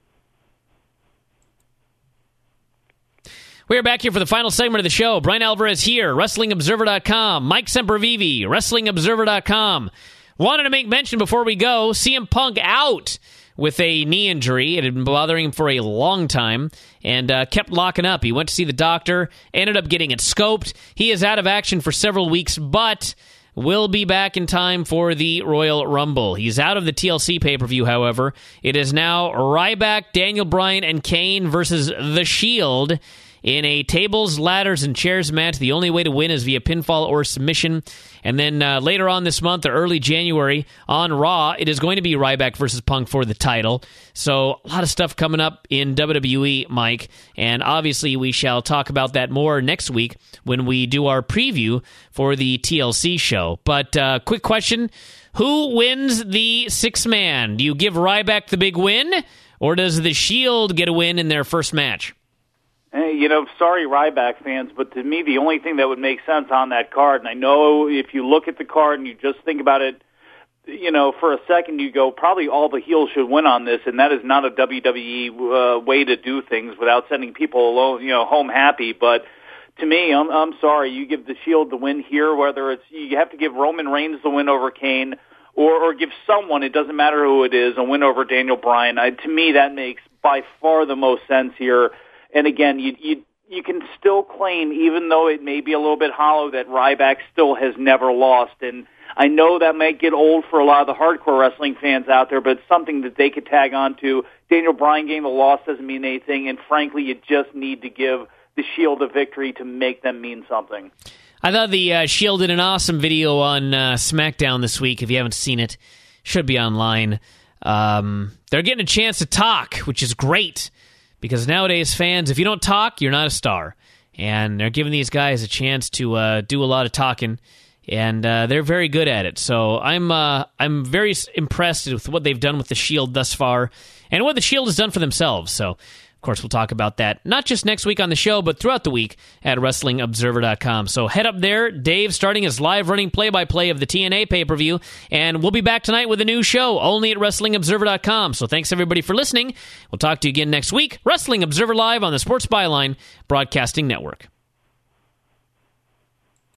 We are back here for the final segment of the show. Brian Alvarez here, WrestlingObserver.com. Mike Sempervive, WrestlingObserver.com. Wanted to make mention before we go, CM Punk out with a knee injury. It had been bothering him for a long time and kept locking up. He went to see the doctor, ended up getting it scoped. He is out of action for several weeks, but will be back in time for the Royal Rumble. He's out of the TLC pay-per-view, however. It is now Ryback, Daniel Bryan, and Kane versus The Shield in a tables, ladders, and chairs match. The only way to win is via pinfall or submission. And then later on this month, or early January, on Raw, it is going to be Ryback versus Punk for the title. So a lot of stuff coming up in WWE, Mike. And obviously, we shall talk about that more next week when we do our preview for the TLC show. But quick question, who wins the six-man? Do you give Ryback the big win, or does the Shield get a win in their first match? Sorry, Ryback fans, but to me, the only thing that would make sense on that card, and I know if you look at the card and you just think about it, for a second, you go, probably all the heels should win on this, and that is not a WWE way to do things without sending people alone, home happy. But to me, I'm sorry, you give the Shield the win here, whether it's you have to give Roman Reigns the win over Kane, or give someone, it doesn't matter who it is, a win over Daniel Bryan. To me, that makes by far the most sense here. And again, you can still claim, even though it may be a little bit hollow, that Ryback still has never lost. And I know that might get old for a lot of the hardcore wrestling fans out there, but it's something that they could tag on to. Daniel Bryan getting the loss doesn't mean anything, and frankly, you just need to give the Shield a victory to make them mean something. I thought the Shield did an awesome video on SmackDown this week. If you haven't seen it, should be online. They're getting a chance to talk, which is great. Because nowadays, fans, if you don't talk, you're not a star. And they're giving these guys a chance to do a lot of talking, and they're very good at it. So I'm very impressed with what they've done with the Shield thus far, and what the Shield has done for themselves. So, of course, we'll talk about that, not just next week on the show, but throughout the week at WrestlingObserver.com. So head up there. Dave starting his live running play-by-play of the TNA pay-per-view, and we'll be back tonight with a new show only at WrestlingObserver.com. So thanks, everybody, for listening. We'll talk to you again next week. Wrestling Observer Live on the Sports Byline Broadcasting Network.